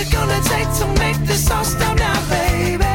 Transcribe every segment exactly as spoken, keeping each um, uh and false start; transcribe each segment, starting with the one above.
it gonna take to make this all stop now, baby?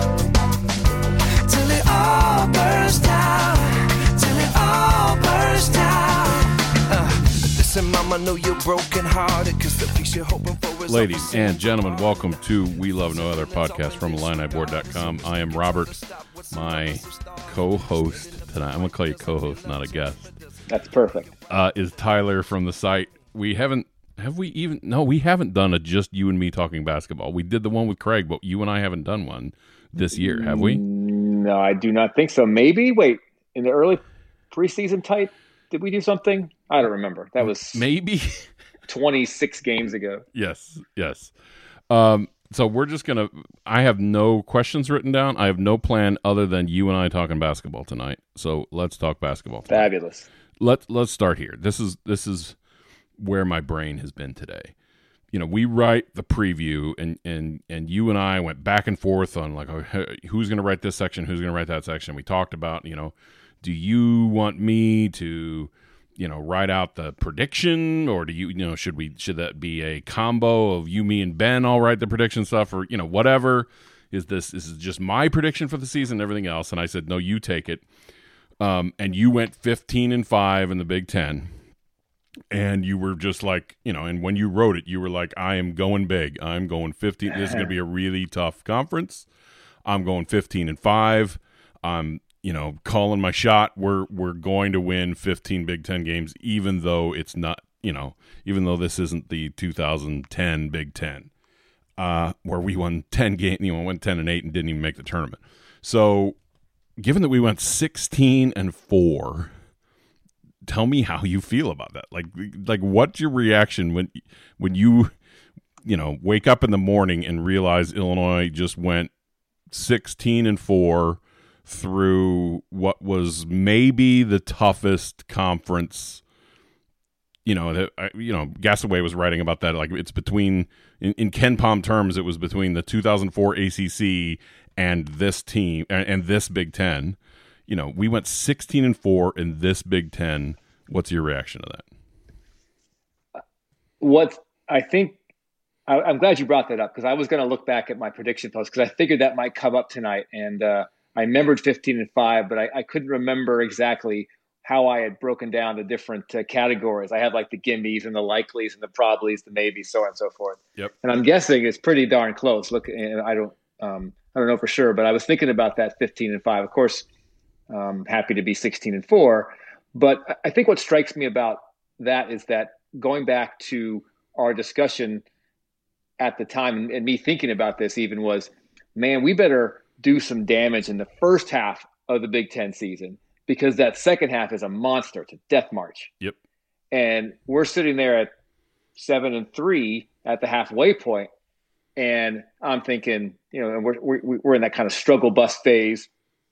Till it all bursts out, till it all bursts out. Uh, listen, mama, know you're broken hearted, cause the peace you're hoping for is. Ladies and gentlemen, welcome to We Love No Other podcast from Illini Board dot com. I am Robert, my co-host tonight. I'm gonna call you co-host, not a guest. That's perfect. Uh, is Tyler from the site. We haven't, have we even, no, we haven't done a just you and me talking basketball. We did the one with Craig, but you and I haven't done one this year, have we? No, I do not think so. Maybe, wait, in the early preseason type, did we do something? I don't remember. That was maybe twenty-six games ago. Yes, yes. Um, so we're just going to, I have no questions written down. I have no plan other than you and I talking basketball tonight. So let's talk basketball tonight. Fabulous. Let, let's start here. This is, this is where my brain has been today. You know, we write the preview and, and, and you and I went back and forth on like, okay, who's going to write this section? Who's going to write that section? We talked about, you know, do you want me to, you know, write out the prediction, or do you, you know, should we, should that be a combo of you, me, and Ben all write the prediction stuff, or, you know, whatever? Is this, is this just my prediction for the season and everything else? And I said, no, you take it. Um, and you went fifteen and five in the Big Ten. And you were just like, you know, and when you wrote it, you were like, I am going big. I'm going fifteen. This is going to be a really tough conference. I'm going fifteen and five. I'm, you know, calling my shot. We're, we're going to win fifteen Big Ten games, even though it's not, you know, even though this isn't the two thousand ten Big Ten, uh, where we won ten games, you know, went ten and eight and didn't even make the tournament. So given that we went sixteen and four, tell me how you feel about that. Like, like what's your reaction when, when you, you know, wake up in the morning and realize Illinois just went sixteen and four through what was maybe the toughest conference. You know, that, you know, Gasaway was writing about that. Like, it's between, in, in Ken Palm terms, it was between the two thousand four A C C and this team and, and this Big Ten. You know, we went sixteen and four in this Big Ten. What's your reaction to that? What I think, I, I'm glad you brought that up, because I was going to look back at my prediction post, because I figured that might come up tonight. And uh, I remembered fifteen and five, but I, I couldn't remember exactly how I had broken down the different uh, categories. I had like the gimmies and the likelies and the probablys, the maybes, so on and so forth. Yep. And I'm guessing it's pretty darn close. Look, and I don't, um, I don't know for sure, but I was thinking about that fifteen and five. Of course, um, happy to be sixteen and four. But I think what strikes me about that is that going back to our discussion at the time, and, and me thinking about this even, was, man, we better do some damage in the first half of the Big Ten season, because that second half is a monster. It's a death march. Yep. And we're sitting there at seven and three at the halfway point, and I'm thinking, you know, and we're we're, we're in that kind of struggle bus phase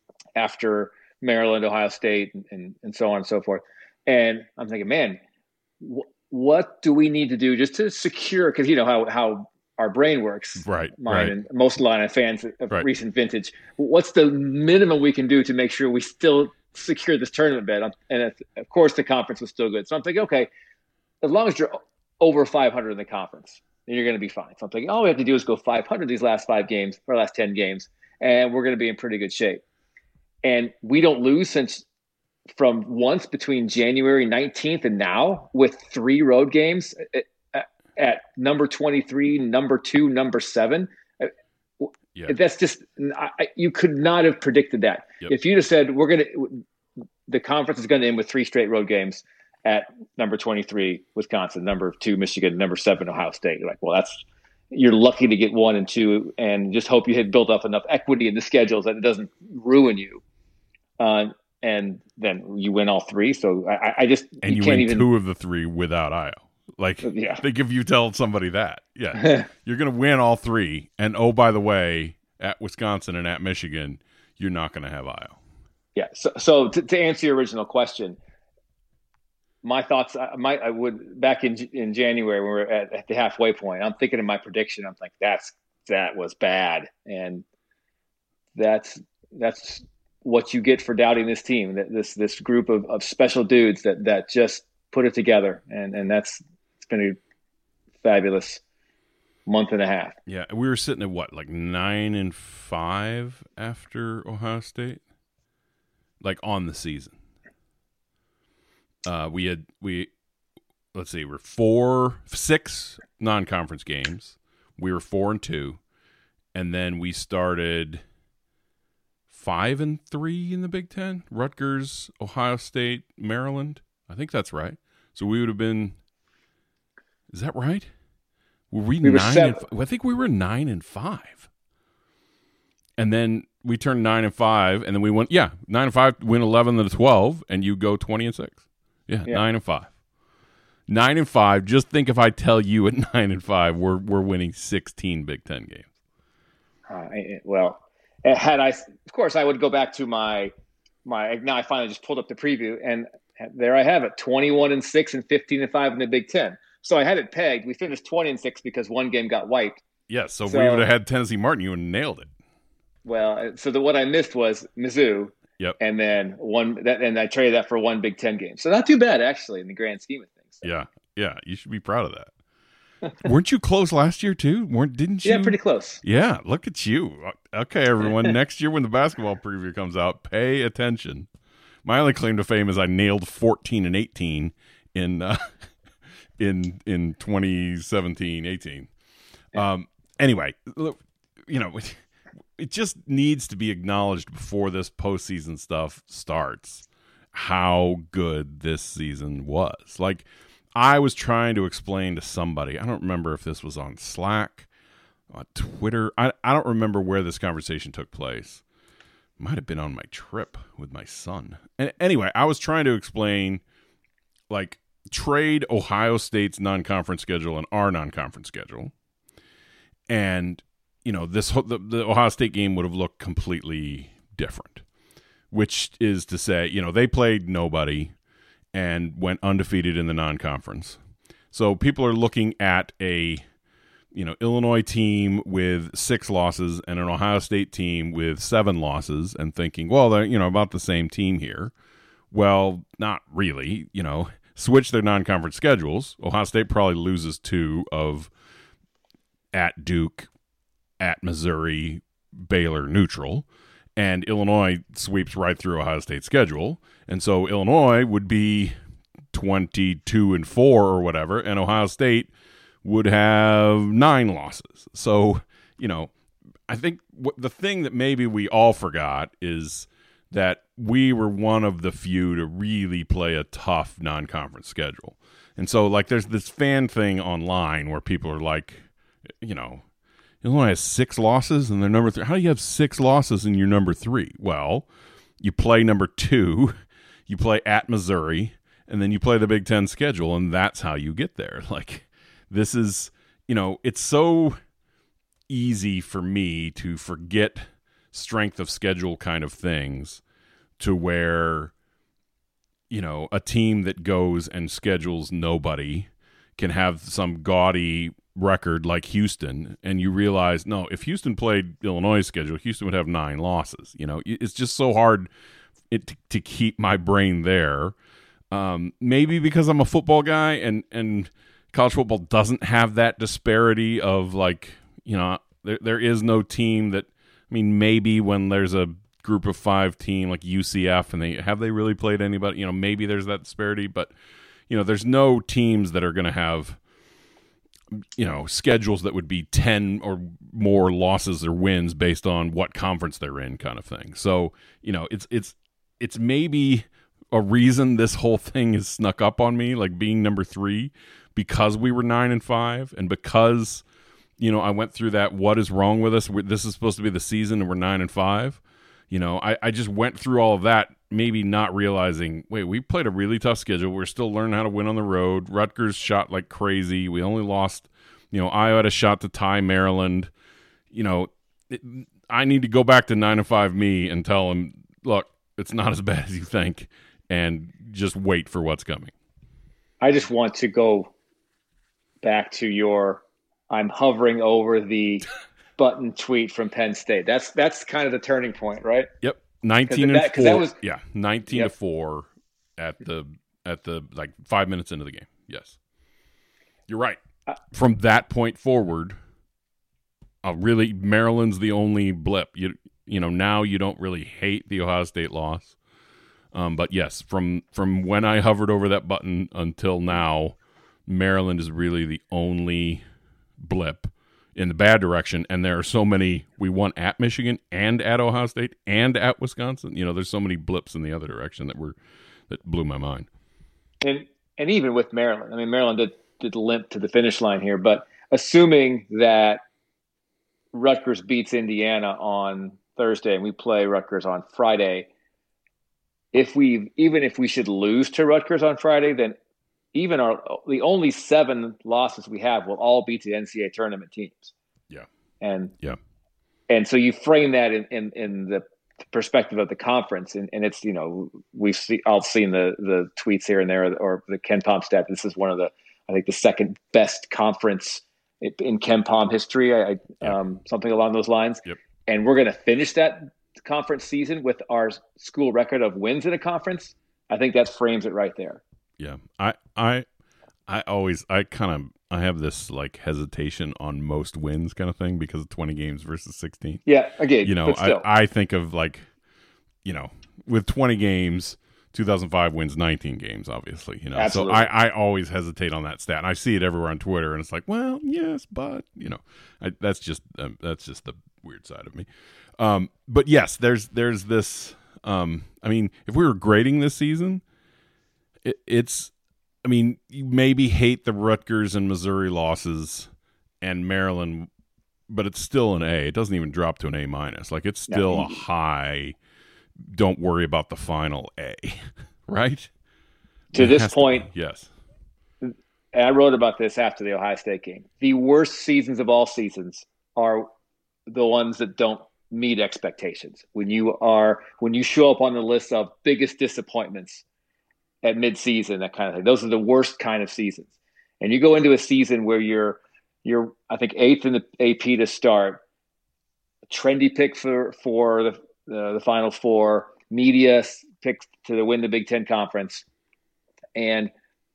after Maryland, Ohio State, and, and, and so on and so forth. And I'm thinking, man, wh- what do we need to do just to secure, because you know how, how our brain works, right? Mine right. and most Illini fans of right. recent vintage. What's the minimum we can do to make sure we still secure this tournament bid? And of course, the conference was still good. So I'm thinking, okay, as long as you're over five hundred in the conference, then you're going to be fine. So I'm thinking, all we have to do is go five hundred these last five games, or last ten games, and we're going to be in pretty good shape. And we don't lose since from once between January nineteenth and now, with three road games at, at, at number twenty-three, number two, number seven. Yeah. That's just, I, you could not have predicted that. Yep. If you'd have said, we're going to, the conference is going to end with three straight road games at number twenty-three, Wisconsin, number two, Michigan, number seven, Ohio State. You're like, well, that's, you're lucky to get one and two, and just hope you had built up enough equity in the schedules that it doesn't ruin you. Uh, and then you win all three. So I, I just and you, you can't win even two of the three without Io. Like, yeah. think if you tell somebody that, yeah, you're going to win all three. And oh, by the way, at Wisconsin and at Michigan, you're not going to have Io. Yeah. So, so to, to answer your original question, my thoughts, I might, I would back in in January when we were at, at the halfway point, I'm thinking of my prediction. I'm like, that's that was bad, and that's that's. what you get for doubting this team, that this this group of, of special dudes that that just put it together, and and that's it's been a fabulous month and a half. Yeah, we were sitting at what, like nine and five after Ohio State, like on the season. Uh, we had we, let's see, we're four, six non-conference games. We were four and two, and then we started five and three in the Big Ten. Rutgers, Ohio State, Maryland. I think that's right. So we would have been. Is that right? Were we, we nine? Were and, I think we were nine and five, and then we turned nine and five, and then we went. Yeah, nine and five, win eleven to twelve, and you go twenty and six. Yeah, yeah, nine and five. Nine and five. Just think if I tell you at nine and five, we're we're winning sixteen Big Ten games. Uh, well, had I, of course, I would go back to my my. Now I finally just pulled up the preview, and there I have it: twenty-one and six and fifteen and five in the Big Ten. So I had it pegged. We finished twenty and six because one game got wiped. Yes, so, so if we would have had Tennessee Martin, you would have nailed it. Well, so the what I missed was Mizzou. Yep. And then one that, and I traded that for one Big Ten game. So not too bad actually in the grand scheme of things. So. Yeah, yeah, you should be proud of that. Weren't you close last year too? Weren't didn't you? Yeah, pretty close. Yeah, look at you. Okay, everyone. Next year when the basketball preview comes out, pay attention. My only claim to fame is I nailed fourteen and eighteen in uh, in in twenty seventeen eighteen. Um. Anyway, you know. It just needs to be acknowledged before this postseason stuff starts how good this season was. Like, I was trying to explain to somebody, I don't remember if this was on Slack, on Twitter. I, I don't remember where this conversation took place. Might have been on my trip with my son. And anyway, I was trying to explain, like, trade Ohio State's non-conference schedule and our non-conference schedule. And you know, this the, the Ohio State game would have looked completely different, which is to say, you know, they played nobody and went undefeated in the non-conference. So people are looking at a, you know, Illinois team with six losses and an Ohio State team with seven losses and thinking, well, they're, you know, about the same team here. Well, not really, you know, switch their non-conference schedules. Ohio State probably loses two of at Duke, at Missouri, Baylor, neutral, and Illinois sweeps right through Ohio State's schedule. And so Illinois would be twenty-two and four or whatever, and Ohio State would have nine losses. So, you know, I think what, the thing that maybe we all forgot is that we were one of the few to really play a tough non-conference schedule. And so, like, there's this fan thing online where people are like, you know, Illinois has six losses and they're number three. How do you have six losses and you're number three? Well, you play number two, you play at Missouri, and then you play the Big Ten schedule, and that's how you get there. Like, this is, you know, it's so easy for me to forget strength of schedule kind of things to where, you know, a team that goes and schedules nobody can have some gaudy record like Houston, and you realize, no, if Houston played Illinois' schedule, Houston would have nine losses. You know, it's just so hard it, to, to keep my brain there. Um, maybe because I'm a football guy and, and college football doesn't have that disparity of, like, you know, there there is no team that, I mean, maybe when there's a group of five team like U C F and they have they really played anybody, you know, maybe there's that disparity, but, you know, there's no teams that are going to have, you know, schedules that would be ten or more losses or wins based on what conference they're in, kind of thing. So, you know, it's it's it's maybe a reason this whole thing is snuck up on me, like being number three, because we were nine and five, and because, you know, I went through that. What is wrong with us? We're, this is supposed to be the season, and we're nine and five. You know, I, I just went through all of that, maybe not realizing, wait, we played a really tough schedule. We're still learning how to win on the road. Rutgers shot like crazy. We only lost, you know, Iowa had a shot to tie Maryland. You know, it, I need to go back to nine and five me and tell them, look, it's not as bad as you think, and just wait for what's coming. I just want to go back to your, I'm hovering over the button tweet from Penn State. That's that's kind of the turning point, right? Yep. nineteen and that, four. That was, yeah, nineteen yep. to four at the at the like five minutes into the game. Yes, you're right. Uh, From that point forward, uh, really Maryland's the only blip. You you know now you don't really hate the Ohio State loss, um, but yes, from from when I hovered over that button until now, Maryland is really the only blip in the bad direction. And there are so many. We won at Michigan and at Ohio State and at Wisconsin. You know, there's so many blips in the other direction that were that blew my mind. And and even with Maryland, I mean, Maryland did, did limp to the finish line here, but assuming that Rutgers beats Indiana on Thursday and we play Rutgers on Friday, if we even if we should lose to Rutgers on Friday, then even our the only seven losses we have will all be to N C double A tournament teams. Yeah, and yeah, and so you frame that in in, in the perspective of the conference, and, and it's you know we've see, all seen the the tweets here and there, or the Ken Pom stat. This is one of the I think the second best conference in Ken Pom history, I, yep. um, something along those lines. Yep. And we're going to finish that conference season with our school record of wins in a conference. I think that frames it right there. Yeah, I, I, I always, I kind of, I have this like hesitation on most wins kind of thing because of twenty games versus sixteen. Yeah, again, you know, I, I think of like, you know, with twenty games, two thousand five wins nineteen games, obviously, you know. Absolutely. So I, I always hesitate on that stat. And I see it everywhere on Twitter, and it's like, well, yes, but you know, I, that's just um, that's just the weird side of me. Um, but yes, there's there's this. Um, I mean, if we were grading this season, it, it's. I mean, you maybe hate the Rutgers and Missouri losses and Maryland, but it's still an A. It doesn't even drop to an A minus. Like it's still yeah. a high. Don't worry about the final A, right? To it this point, to yes. And I wrote about this after the Ohio State game. The worst seasons of all seasons are the ones that don't meet expectations. When you are when you show up on the list of biggest disappointments at midseason, that kind of thing. Those are the worst kind of seasons. And you go into a season where you're you're I think eighth in the A P to start, trendy pick for for the Uh, the Final Four, media picked to win the Big Ten Conference, and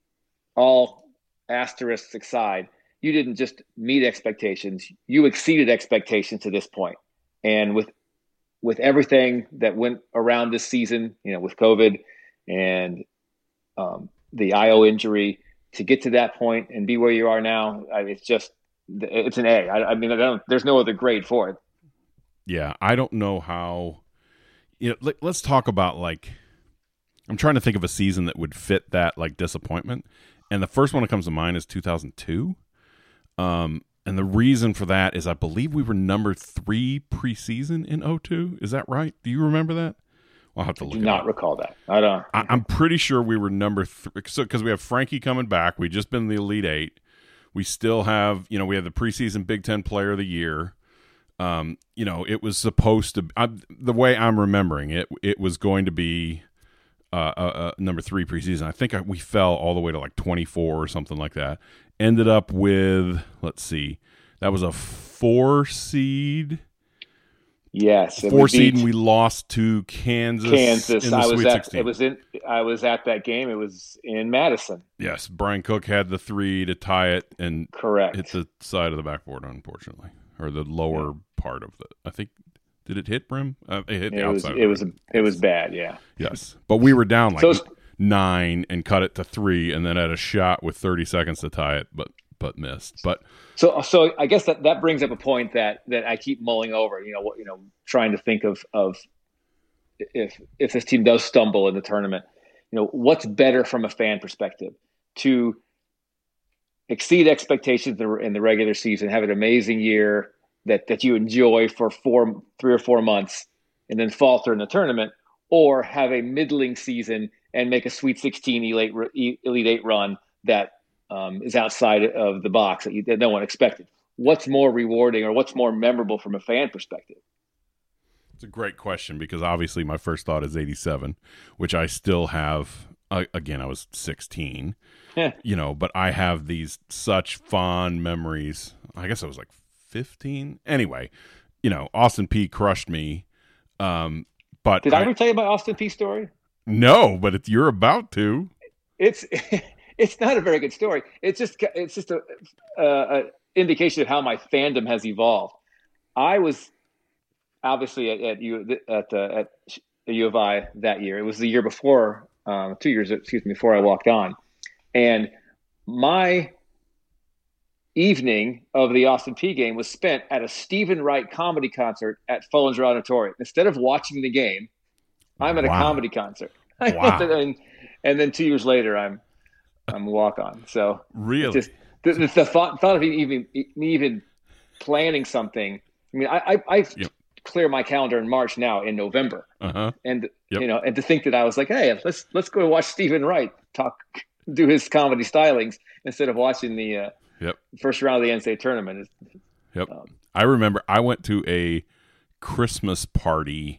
all asterisks aside, you didn't just meet expectations, you exceeded expectations to this point. And with with everything that went around this season, you know, with COVID and um, the I O injury, to get to that point and be where you are now, I mean, it's just it's an A. I, I mean, I don't, there's no other grade for it. Yeah, I don't know how. You know, let, let's talk about like. I'm trying to think of a season that would fit that like disappointment, and the first one that comes to mind is two thousand two. Um, and the reason for that is I believe we were number three preseason in oh two. Is that right? Do you remember that? I'll have to look. I do it not up. recall that. I don't. I, I'm pretty sure we were number three. So because we have Frankie coming back, we just been in the Elite Eight. We still have, you know, we have the preseason Big Ten Player of the Year. Um, you know, it was supposed to. I, the way I'm remembering it, it was going to be uh, uh, uh, number three preseason. I think I, we fell all the way to like twenty-four or something like that. Ended up with, let's see, that was a four seed. Yes, four seed, and we lost to Kansas. Kansas. In the I was Sweet at. sixteen. It was in. I was at that game. It was in Madison. Yes, Brian Cook had the three to tie it, and correct hit the side of the backboard, unfortunately, or the lower yeah. part of the. I think did it hit brim? Uh, it hit the it outside. Was, it was. It was bad. Yeah. Yes, but we were down like so, nine and cut it to three, and then had a shot with thirty seconds to tie it, but but missed. But so so I guess that, that brings up a point that that I keep mulling over. You know what? You know, trying to think of of if if this team does stumble in the tournament, you know, what's better from a fan perspective to exceed expectations in the regular season, have an amazing year that that you enjoy for four, three or four months, and then falter in the tournament, or have a middling season and make a Sweet sixteen Elite Elite Eight run that um, is outside of the box that, you, that no one expected. What's more rewarding, or what's more memorable from a fan perspective? It's a great question, because obviously my first thought is eighty-seven, which I still have. Uh, again, I was sixteen, yeah. you know, but I have these such fond memories. I guess I was like fifteen. Anyway, you know, Austin Peay crushed me. Um, but did I, I ever tell you my Austin Peay story? No, but if you're about to, it's it's not a very good story. It's just it's just a, a, a indication of how my fandom has evolved. I was obviously at, at U at uh, at the U of I that year. It was the year before, um, two years, excuse me, before I walked on. And my evening of the Austin Peay game was spent at a Stephen Wright comedy concert at Follinger Auditorium. Instead of watching the game, I'm at wow. a comedy concert. Wow. and, and then two years later, I'm I'm a walk on. So really, just the, the, the thought thought of even me even planning something. I mean, I I, I yep. clear my calendar in March now in November, uh-huh. and yep. you know, and to think that I was like, hey, let's let's go watch Stephen Wright talk, do his comedy stylings instead of watching the uh, yep. first round of the N C double A tournament. Yep, um, I remember I went to a Christmas party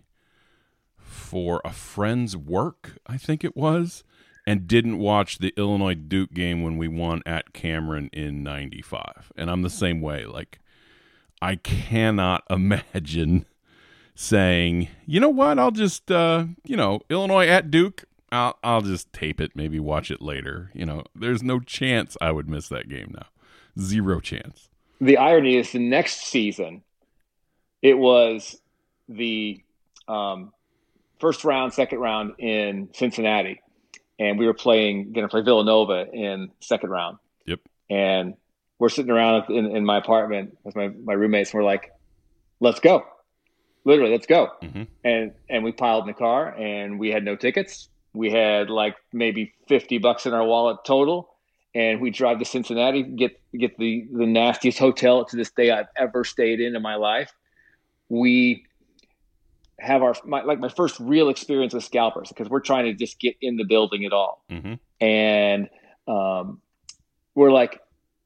for a friend's work, I think it was, and didn't watch the Illinois Duke game when we won at Cameron in ninety-five. And I'm the same way. Like, I cannot imagine saying, you know what, I'll just, uh, you know, Illinois at Duke, I'll, I'll just tape it, maybe watch it later. You know, there's no chance I would miss that game now. Zero chance. The irony is the next season, it was the um, first round, second round in Cincinnati. And we were playing, going to play Villanova in second round. Yep. And we're sitting around in, in my apartment with my, my roommates. And we're like, let's go. Literally, let's go. Mm-hmm. And and we piled in the car, and we had no tickets. We had like maybe fifty bucks in our wallet total. And we drive to Cincinnati, get get the, the nastiest hotel to this day I've ever stayed in in my life. We have our my, like my first real experience with scalpers because we're trying to just get in the building at all. Mm-hmm. And um, we're like,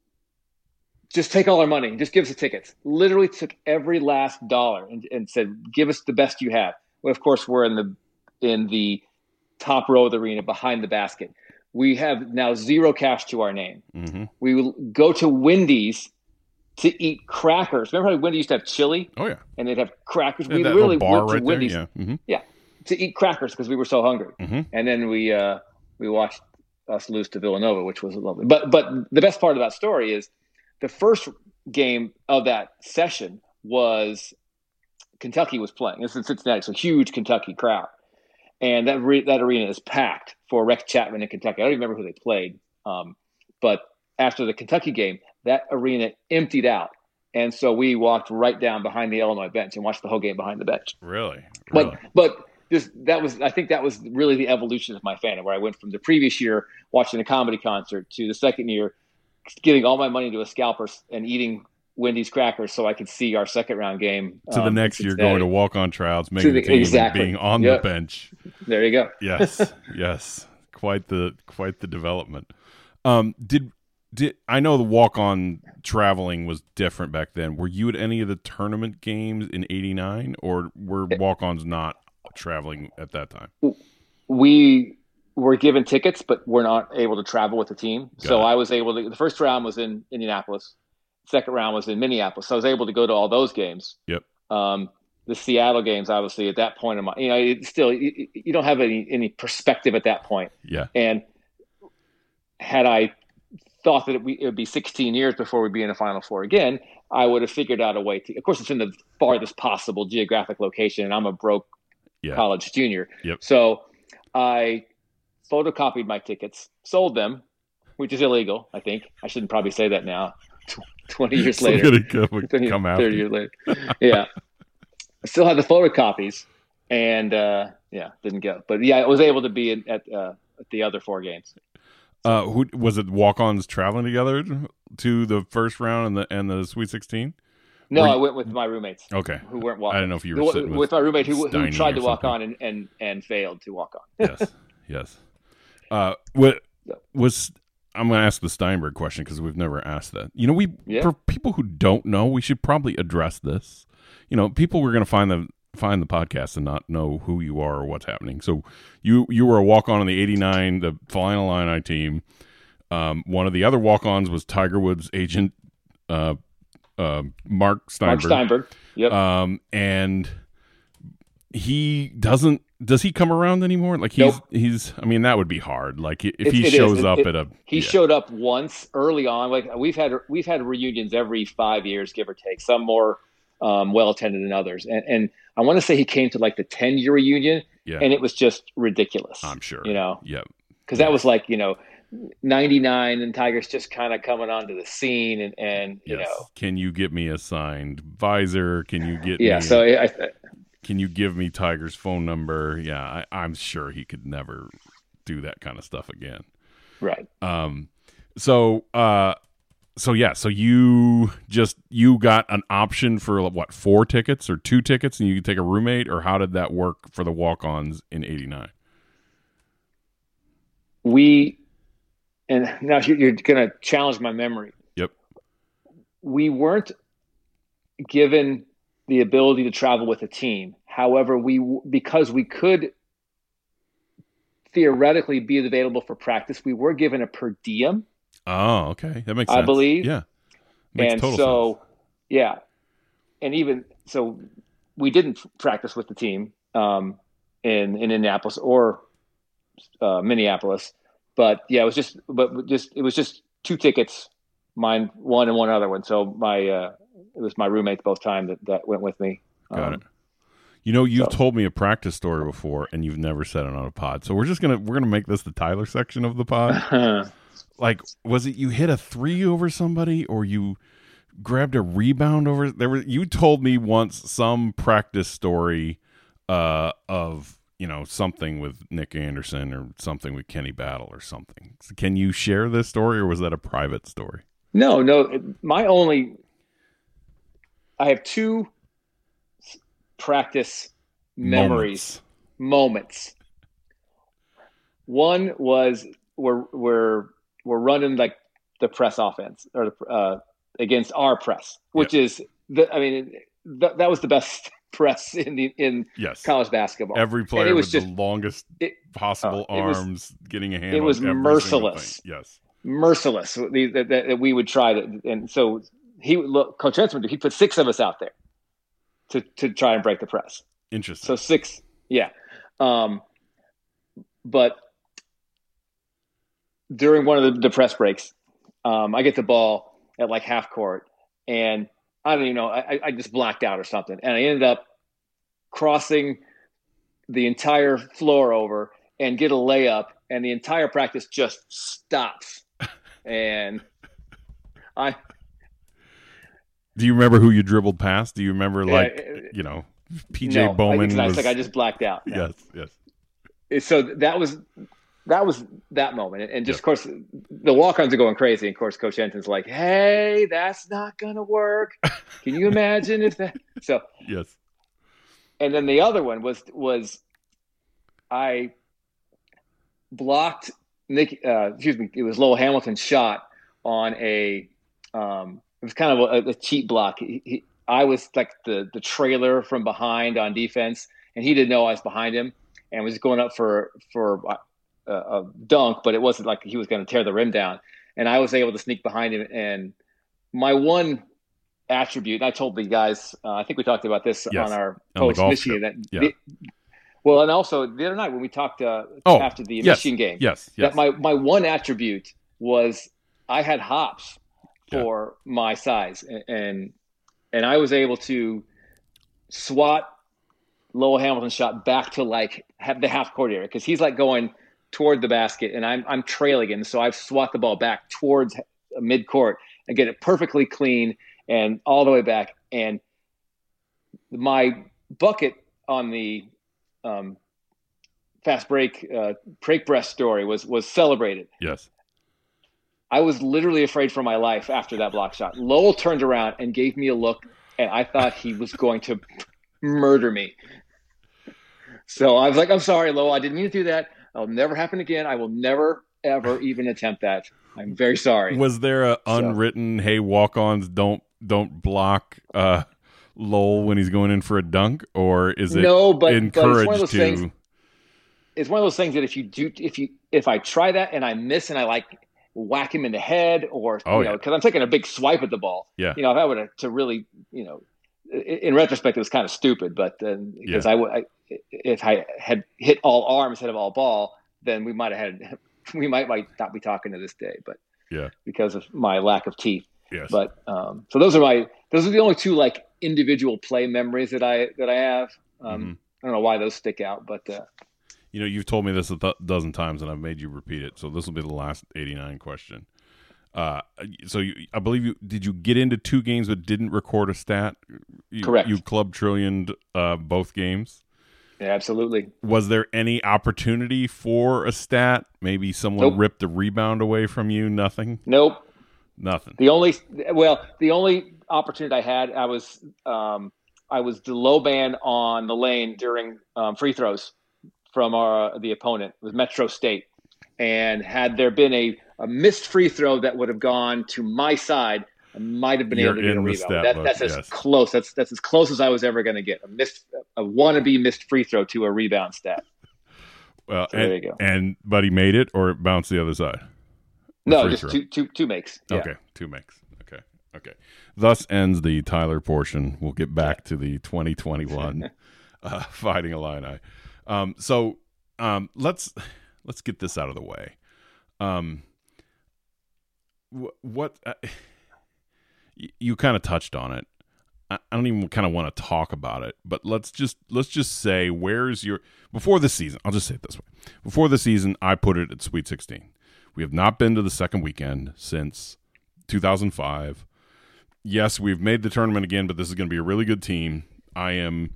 just take all our money. Just give us the tickets. Literally took every last dollar and, and said, give us the best you have. Well, of course, we're in the in the top row of the arena behind the basket. We have now zero cash to our name. Mm-hmm. We will go to Wendy's to eat crackers. Remember how Wendy's used to have chili? Oh, yeah. And they'd have crackers. Yeah, we that literally bar went to right Wendy's there, yeah. Mm-hmm. yeah, to eat crackers because we were so hungry. Mm-hmm. And then we uh, we watched us lose to Villanova, which was lovely. But but the best part of that story is the first game of that session was Kentucky was playing. This is in Cincinnati, so huge Kentucky crowd. And that re- that arena is packed for Rex Chapman in Kentucky. I don't even remember who they played. Um, but after the Kentucky game, that arena emptied out. And so we walked right down behind the Illinois bench and watched the whole game behind the bench. Really? But really? but this that was I think that was really the evolution of my fandom, where I went from the previous year watching a comedy concert to the second year giving all my money to a scalper and eating Wendy's crackers so I could see our second round game. To um, the next year, going to walk on tryouts, making the, the team, exactly. and being on yep. the bench. There you go. Yes, yes, quite the quite the development. Um, did did I know the walk on traveling was different back then? Were you at any of the tournament games in eighty-nine, or were walk ons not traveling at that time? We were given tickets, but we're not able to travel with the team. Got so it. I was able to. The first round was in Indianapolis. Second round was in Minneapolis, so I was able to go to all those games. Yep. Um, the Seattle games, obviously, at that point in my, you know, it still you, you don't have any any perspective at that point. Yeah. And had I thought that it, it would be sixteen years before we'd be in a Final Four again, I would have figured out a way to. Of course, it's in the farthest possible geographic location, and I'm a broke yeah. college junior. Yep. So I photocopied my tickets, sold them, which is illegal. I think I shouldn't probably say that now. Twenty years later, come, come thirty years later, yeah. I still had the photocopies, and uh, yeah, didn't go. But yeah, I was able to be in, at, uh, at the other four games. Uh, who was it? Walk-ons traveling together to the first round and the and the Sweet sixteen? No, you... I went with my roommates. Okay, who weren't walking. I don't know if you were sitting with, with, with my roommate who, who tried to walk something. on and, and and failed to walk on. yes, yes. Uh, what was? I'm going to ask the Steinberg question because we've never asked that. You know, we yeah. for people who don't know, we should probably address this. You know, people were going to find the find the podcast and not know who you are or what's happening. So you you were a walk on in the eighty-nine, the Final Illini team. Um, one of the other walk ons was Tiger Woods' agent, uh, uh, Mark Steinberg. Mark Steinberg. Yep. Um, and he doesn't. Does he come around anymore? Like he's nope. he's. I mean, that would be hard. Like if it, he it shows it, up it, at a. He yeah. showed up once early on. Like we've had we've had reunions every five years, give or take. Some more um, well attended than others. And, and I want to say he came to like the ten year reunion, Yeah. and it was just ridiculous. I'm sure. You know, Yep. because that was like, you know, ninety-nine and Tigers just kind of coming onto the scene, and, and you Yes. know, Can you get me a signed visor? Can you get yeah. me? So I, I Can you give me Tiger's phone number? Yeah, I, I'm sure he could never do that kind of stuff again. right. Um, so, uh, so yeah, so you just you got an option for what, four tickets or two tickets, and you could take a roommate, or how did that work for the walk-ons in eighty-nine? We, and now you're, you're going to challenge my memory. Yep. We weren't given the ability to travel with a team. However, we because we could theoretically be available for practice, we were given a per diem. Oh, okay, that makes I sense. believe. Yeah, makes And total so, sense. yeah, and even so, we didn't practice with the team um, in in Indianapolis or uh, Minneapolis, but yeah, it was just, but just it was just two tickets, mine one and one other one. So my uh, it was my roommates both times that, that went with me. Got Um, it. You know, you've so- told me a practice story before, and you've never said it on a pod. So we're just gonna we're gonna make this the Tyler section of the pod. Like, was it you hit a three over somebody, or you grabbed a rebound over? There was you told me once some practice story uh, of you know something with Nick Anderson or something with Kenny Battle or something. So can you share this story, or was that a private story? No, no. My only, I have two practice memories, moments. One was we're we're we're running like the press offense or uh, against our press, which Yep. is the, I mean th- that was the best press in the in Yes. college basketball. Every And player it was with just the longest it, possible uh, it was- arms getting a hand. it on was every single merciless. thing. Yes. merciless the, that, that, that we would try to, and so he would look, Coach Henson, he put six of us out there to to try and break the press. Interesting. So six, yeah. Um, but during one of the, the press breaks, um, I get the ball at like half court, and I don't even know, I, I just blacked out or something, and I ended up crossing the entire floor over and get a layup, and the entire practice just stops. And I, Do you remember who you dribbled past? Do you remember, Yeah, like, it- you know, P J no, Bowman I, was... like I just blacked out. Yes, yes. So that was that was that moment, and just Yeah. of course the walk-ons are going crazy. And of course, Coach Henton's like, "Hey, that's not gonna work. Can you imagine if that?" So, Yes. and then the other one was was I blocked Nick. Uh, excuse me, it was Lowell Hamilton's shot on a. Um, it was kind of a, a cheat block. He, he, I was like the the trailer from behind on defense, and he didn't know I was behind him, and was going up for for a, a dunk, but it wasn't like he was going to tear the rim down. And I was able to sneak behind him. And my one attribute, and I told the guys, uh, I think we talked about this Yes, on our on the post golf Michigan. trip. That Yeah. the- well, and also the other night when we talked uh, Oh, after the yes, Michigan game, Yes, yes. that my my one attribute was I had hops Yeah. for my size, and, and and I was able to swat Lowell Hamilton's shot back to like have the half court area, because he's like going toward the basket, and I'm I'm trailing him, so I've swat the ball back towards mid court and get it perfectly clean and all the way back. And my bucket on the um, fast break uh, break breast story was was celebrated. Yes. I was literally afraid for my life after that block shot. Lowell turned around and gave me a look, and I thought he was going to murder me. So I was like, I'm sorry, Lowell. I didn't mean to do that. It'll never happen again. I will never, ever even attempt that. I'm very sorry. Was there a unwritten, hey, walk-ons don't don't block uh, Lowell when he's going in for a dunk, or is it no, but, but it's encouraged one of those to? things. It's one of those things that if you do, if you, if I try that and I miss and I like whack him in the head, or Oh, you know, yeah. because I'm taking a big swipe at the ball. Yeah. You know, if I would have to really, you know, in, in retrospect, it was kind of stupid, but then because Yeah. I would, I, if I had hit all arm instead of all ball, then we might have had, we might might not be talking to this day, but Yeah. because of my lack of teeth. Yes. But um, so those are my, those are the only two like individual play memories that I that I have. Um, Mm-hmm. I don't know why those stick out, but uh, you know, you've told me this a th- dozen times, and I've made you repeat it. So this will be the last eighty-nine question. Uh, so you, I believe you did. You get into two games but didn't record a stat. You, Correct. You club trillioned uh, both games. yeah, absolutely. Was there any opportunity for a stat? Maybe someone Nope. ripped a rebound away from you? Nothing. Nope. Nothing. The only well, the only opportunity I had, I was um, I was the low man on the lane during um, free throws from our the opponent. It was Metro State, and had there been a, a missed free throw that would have gone to my side, I might have been You're able to get a in the rebound. stat That, book, that's as yes. close. That's that's as close as I was ever going to get. A missed, a wannabe missed free throw to a rebound stat. Well, So and, there you go. And but he made it, or it bounced the other side. No, free just throw. two, two, two makes. Yeah. Okay, two makes. Okay, okay. Thus ends the Tyler portion. We'll get back to the twenty twenty-one uh, Fighting Illini. Um, so um, let's let's get this out of the way. Um, wh- what uh, y- you kind of touched on it. I, I don't even kind of want to talk about it, but let's just let's just say, where's your before the season? I'll just say it this way: before the season, I put it at Sweet sixteen. We have not been to the second weekend since two thousand five. Yes, we've made the tournament again, but this is going to be a really good team. I am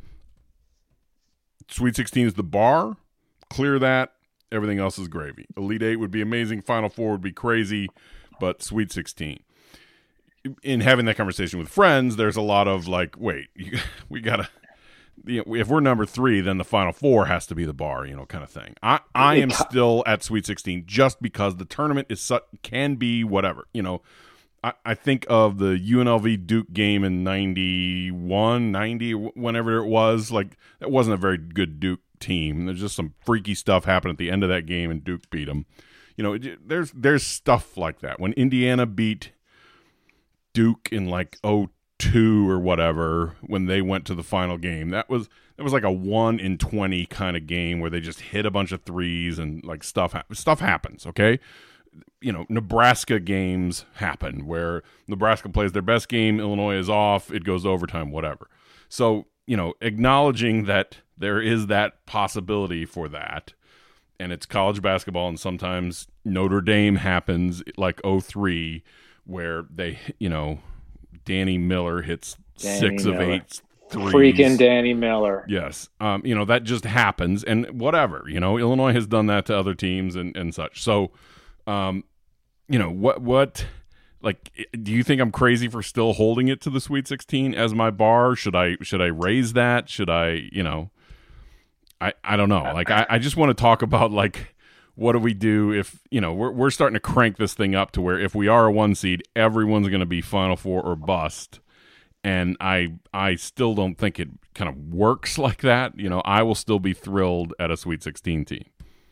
Sweet sixteen is the bar. Clear that. Everything else is gravy. Elite Eight would be amazing. Final Four would be crazy, but Sweet sixteen. In having that conversation with friends, there's a lot of like, wait, you, we gotta. You know, if we're number three, then the Final Four has to be the bar, you know, kind of thing. I, I am still at Sweet sixteen just because the tournament is such, can be whatever. You know, I, I think of the U N L V Duke game in ninety-one, ninety, whenever it was. Like, that wasn't a very good Duke team. There's just some freaky stuff happened at the end of that game, and Duke beat them. You know, there's there's stuff like that. When Indiana beat Duke in like oh two or whatever, when they went to the final game, that was that was like a one in twenty kind of game where they just hit a bunch of threes and like stuff ha- stuff happens. Okay, you know, Nebraska games happen where Nebraska plays their best game, Illinois is off, it goes to overtime, whatever. So, you know, acknowledging that there is that possibility for that, and it's college basketball, and sometimes Notre Dame happens like oh three where they, you know, Danny Miller hits Danny six Miller. of eight threes. Freaking Danny Miller. Yes. Um, you know, that just happens, and whatever, you know, Illinois has done that to other teams and, and such. So, um, you know, what, what, like, do you think I'm crazy for still holding it to the Sweet sixteen as my bar? Should I, should I raise that? Should I, you know, I, I don't know. Like, I, I just want to talk about, like, what do we do if, you know, we're we're starting to crank this thing up to where if we are a one seed, everyone's going to be Final Four or bust. And I I still don't think it kind of works like that. You know, I will still be thrilled at a Sweet sixteen team.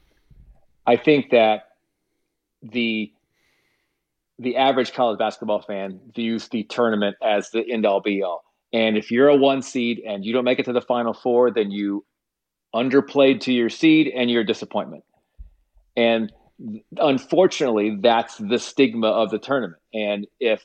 I think that the the average college basketball fan views the tournament as the end all be all. And if you're a one seed and you don't make it to the Final Four, then you underplayed to your seed and you're a disappointment. And unfortunately, that's the stigma of the tournament. And if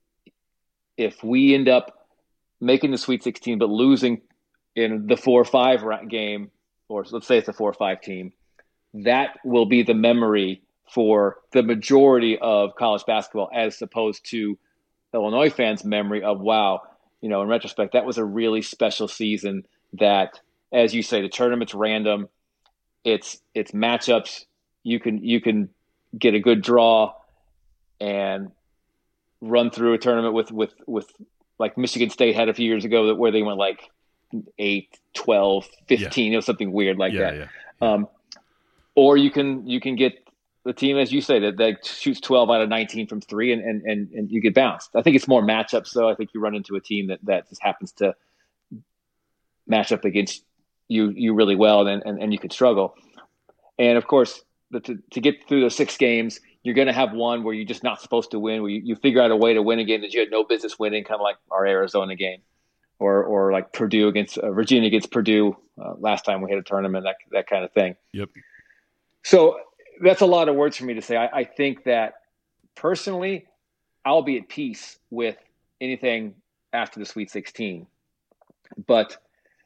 if we end up making the Sweet sixteen but losing in the four or five game, or let's say it's a four or five team, that will be the memory for the majority of college basketball, as opposed to Illinois fans' memory of, wow, you know, in retrospect, that was a really special season that, as you say, the tournament's random. It's it's matchups. You can you can get a good draw and run through a tournament with with with like Michigan State had a few years ago, where they went like eight, twelve, fifteen, yeah. You know, something weird like yeah, that. Yeah. Um, or you can you can get the team, as you say, that, that shoots twelve out of nineteen from three, and, and and and you get bounced. I think it's more matchups, though. I think you run into a team that, that just happens to match up against you you really well, and and, and you could struggle. And of course, the, to to get through those six games, you're going to have one where you're just not supposed to win, where you, you figure out a way to win a game that you had no business winning, kind of like our Arizona game, or or like Purdue against uh, Virginia against Purdue uh, last time we had a tournament, that that kind of thing. Yep. So that's a lot of words for me to say. I, I think that personally, I'll be at peace with anything after the Sweet sixteen. But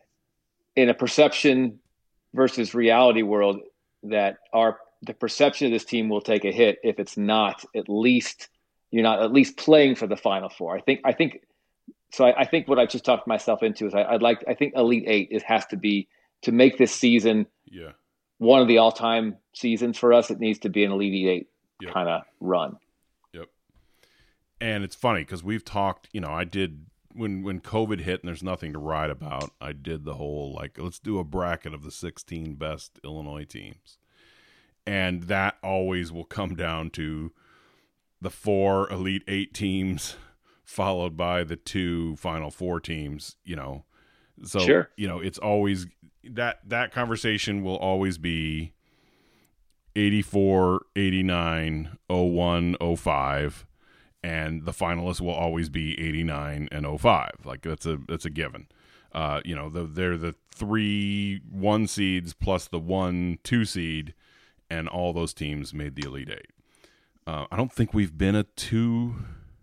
in a perception versus reality world, that our the perception of this team will take a hit if it's not at least you're not at least playing for the Final Four. I think I think so. I, I think what I just talked myself into is I, I'd like I think Elite Eight it has to be to make this season yeah. one of the all time seasons for us. It needs to be an Elite Eight Yep. kind of run. Yep. And it's funny because we've talked. You know, I did. When when COVID hit and there's nothing to write about, I did the whole, like, let's do a bracket of the sixteen best Illinois teams. And that always will come down to the four Elite Eight teams followed by the two Final Four teams, you know. So, Sure. you know, it's always that that conversation will always be eighty-four, eighty-nine, oh one, oh five. And the finalists will always be eighty-nine and oh five. Like that's a that's a given. Uh, you know, the, they're the three one seeds plus the one two seed, and all those teams made the Elite Eight. Uh, I don't think we've been a two.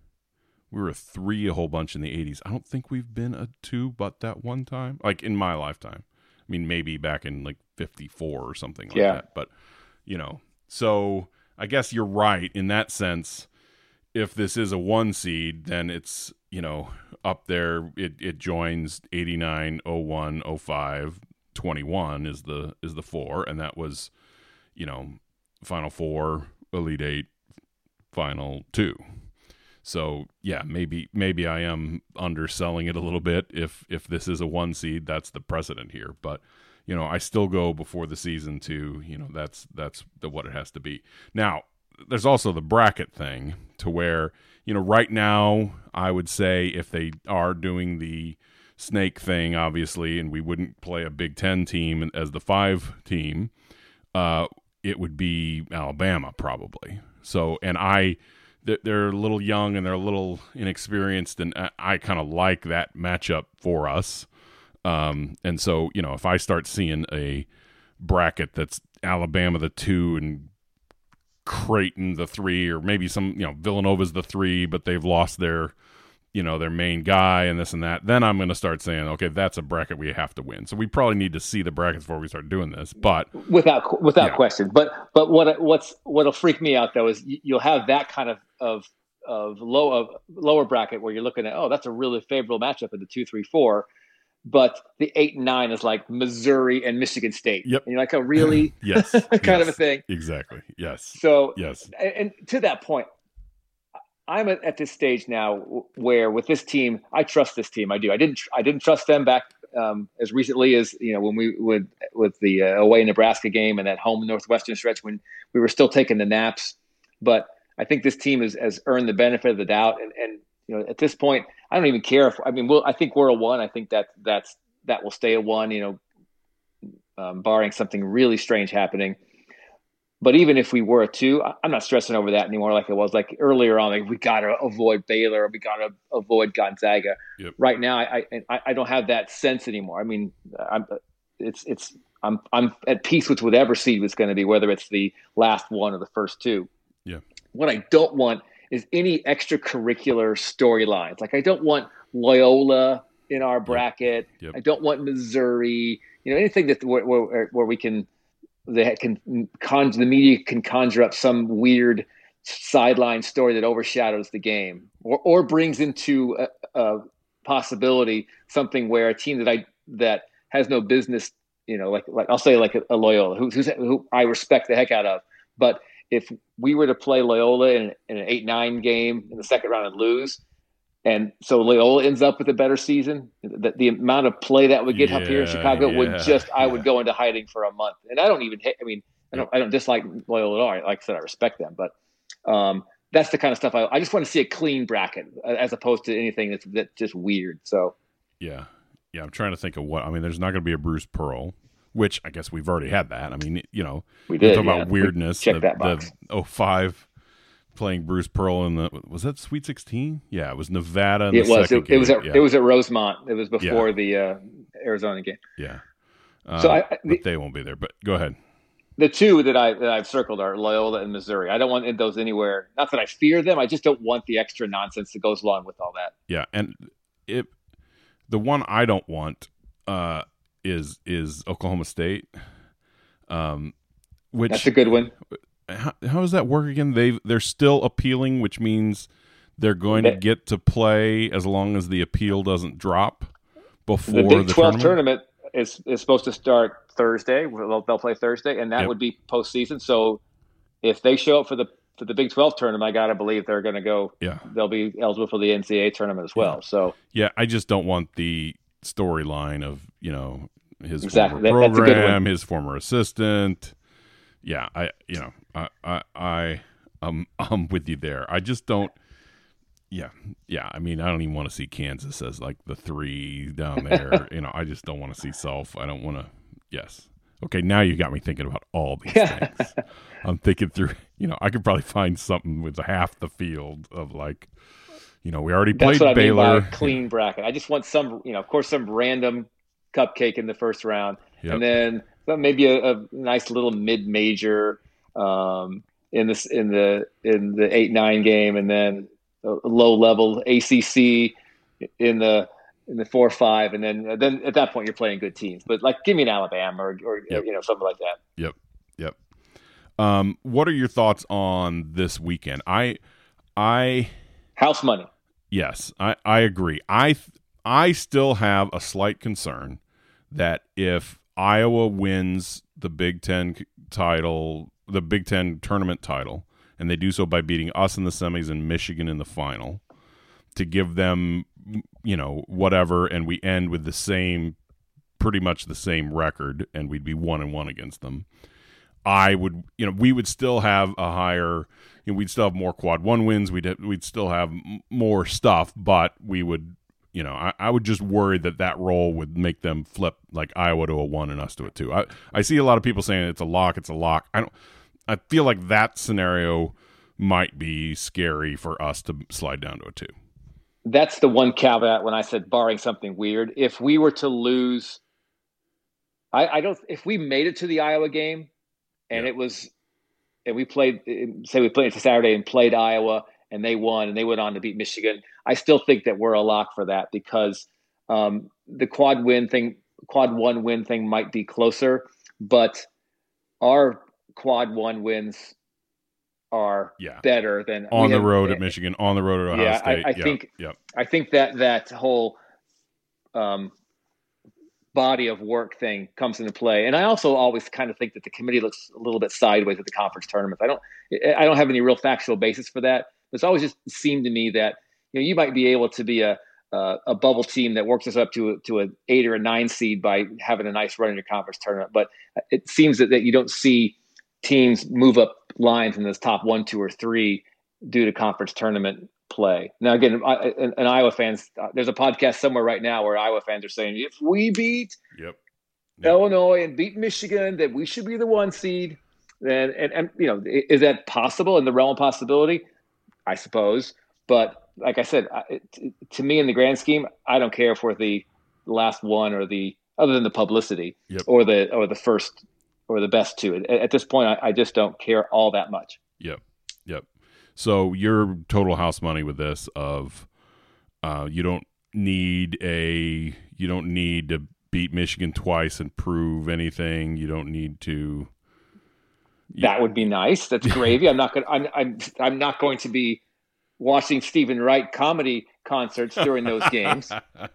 We were a three a whole bunch in the eighties. I don't think we've been a two, but that one time, like in my lifetime. I mean, maybe back in like fifty-four or something like Yeah. that. But you know, so I guess you're right in that sense. If this is a one seed, then it's, you know, up there. It, it joins eighty-nine, oh one, oh five, twenty-one is the is the four, and that was, you know, Final Four, Elite Eight, Final Two. So yeah, maybe maybe I am underselling it a little bit. If if this is a one seed, that's the precedent here. But you know, I still go before the season to, you know, that's that's the, what it has to be. Now, there's also the bracket thing to where, you know, right now I would say if they are doing the snake thing, obviously, and we wouldn't play a Big Ten team as the five team, uh, it would be Alabama probably. So, and I, they're a little young and they're a little inexperienced, and I, I kind of like that matchup for us. Um, and so, you know, if I start seeing a bracket that's Alabama the two and Creighton the three, or maybe some, you know, Villanova's the three, but they've lost their, you know, their main guy and this and that, then I'm going to start saying, okay, that's a bracket we have to win. So we probably need to see the brackets before we start doing this, but without without yeah. question. But but what what's what'll freak me out though is you'll have that kind of of of low of lower bracket where you're looking at, oh, that's a really favorable matchup in the two, three, four. But the eight and nine is like Missouri and Michigan State. Yep. And you're like, oh, really? yes, kind yes, of a thing. Exactly. Yes. So, yes. And, and to that point, I'm at, at this stage now where with this team, I trust this team. I do. I didn't. I didn't trust them back um, as recently as, you know, when we would with the uh, away Nebraska game and that home Northwestern stretch when we were still taking the naps. But I think this team has, has earned the benefit of the doubt. And, and you know, at this point, I don't even care if, I mean, we'll, I think we're a one. I think that that's, that will stay a one, you know, um, barring something really strange happening. But even if we were a two, I'm not stressing over that anymore like it was like earlier on. Like we got to avoid Baylor, we got to avoid Gonzaga. Yep. Right now, I, I I don't have that sense anymore. I mean, I'm it's it's I'm I'm at peace with whatever seed it's going to be, whether it's the last one or the first two. Yeah. What I don't want is any extracurricular storylines. Like I don't want Loyola in our bracket. Yep. I don't want Missouri. You know, anything that where, where, where we can. They can conjure, the media can conjure up some weird sideline story that overshadows the game, or or brings into a, a possibility something where a team that I that has no business, you know, like like I'll say like a, a Loyola, who, who's, who I respect the heck out of, but if we were to play Loyola in, in an eight nine game in the second round and lose, and so Loyola ends up with a better season, the, the amount of play that would get yeah, up here in Chicago yeah, would just, I yeah. would go into hiding for a month. And I don't even, I mean, I don't, I don't dislike Loyola at all. Like I said, I respect them, but um, that's the kind of stuff I, I just want to see a clean bracket as opposed to anything that's, that's just weird. So, yeah. Yeah. I'm trying to think of what, I mean, there's not going to be a Bruce Pearl, which I guess we've already had that. I mean, you know, we did talk yeah. about weirdness. Check the, that box. The oh five playing Bruce Pearl in the, was that Sweet sixteen? Yeah, it was Nevada. In it the was. second It, it was. game. At, yeah. It was at Rosemont. It was before Yeah. the uh, Arizona game. Yeah. Uh, So I, I- but they won't be there. But go ahead. The two that I that I've circled are Loyola and Missouri. I don't want those anywhere. Not that I fear them. I just don't want the extra nonsense that goes along with all that. Yeah, and it The one I don't want uh, is is Oklahoma State. Um, which That's a good one. How, how does that work again? They they're still appealing, which means they're going they, to get to play as long as the appeal doesn't drop before the Big the twelve tournament. tournament is is supposed to start Thursday. They'll, they'll play Thursday, and that Yep. would be postseason. So if they show up for the for the Big twelve tournament, I got to believe they're going to go. Yeah, They'll be eligible for the N C double A tournament as well. Yeah. So yeah. I just don't want the storyline of you know his Exactly. former That- that's a good program, one. his former assistant. Yeah, I you know I I I um I'm with you there. I just don't. Yeah, yeah. I mean, I don't even want to see Kansas as like the three down there. you know, I just don't want to see Self. I don't want to. Yes. Okay, now you got me thinking about all these things. I'm thinking through. You know, I could probably find something with half the field of like, you know, we already that's played what I mean Baylor. by a clean bracket. I just want some, you know, of course, some random cupcake in the first round, Yep. and then well, maybe a, a nice little mid-major um, in this in the in the eight nine game, and then a low-level A C C in the in the four five, and then then at that point you're playing good teams. But like, give me an Alabama or, or Yep. you know something like that. Yep. Yep. Um, what are your thoughts on this weekend? I, I, House money. yes, I, I agree. I, th- I still have a slight concern that if Iowa wins the Big Ten c- title, the Big Ten tournament title, and they do so by beating us in the semis and Michigan in the final, to give them, you know, whatever, and we end with the same, pretty much the same record, and we'd be one and one against them. I would, you know, we would still have a higher, you know, we'd still have more quad one wins. We'd have, we'd still have m- more stuff, but we would, you know, I, I would just worry that that role would make them flip like Iowa to a one and us to a two. I, I see a lot of people saying it's a lock, it's a lock. I don't. I feel like that scenario might be scary for us to slide down to a two. That's the one caveat when I said barring something weird. If we were to lose, I, I don't. If we made it to the Iowa game, and Yeah. it was, and we played, say we played it Saturday and played Iowa, and they won, and they went on to beat Michigan, I still think that we're a lock for that because um, the quad win thing, quad one win thing might be closer, but our quad one wins are Yeah. better than On we the have- road at Michigan, on the road at Ohio Yeah, I- State. I Yep, think- Yep. I think that that whole um, body of work thing comes into play, and I also always kind of think that the committee looks a little bit sideways at the conference tournaments. I don't, I don't have any real factual basis for that. It's always just seemed to me that you know you might be able to be a uh, a bubble team that works us up to a, to an eight or a nine seed by having a nice run in your conference tournament, but it seems that, that you don't see teams move up lines in this top one, two, or three due to conference tournament play. Now, again, I, and, and Iowa fans, uh, there's a podcast somewhere right now where Iowa fans are saying, if we beat Yep. Yep. Illinois and beat Michigan, that we should be the one seed. And, and, and, you know, is that possible in the realm of possibility? I suppose. But like I said, it, to me, in the grand scheme, I don't care if we're the last one or the, other than the publicity Yep. or the, or the first or the best two. At, at this point, I, I just don't care all that much. Yep. Yep. So your total house money with this of uh, you don't need a you don't need to beat Michigan twice and prove anything. You don't need to. That would be nice. That's gravy. I'm not going. I'm. I'm. I'm not going to be watching Stephen Wright comedy concerts during those games.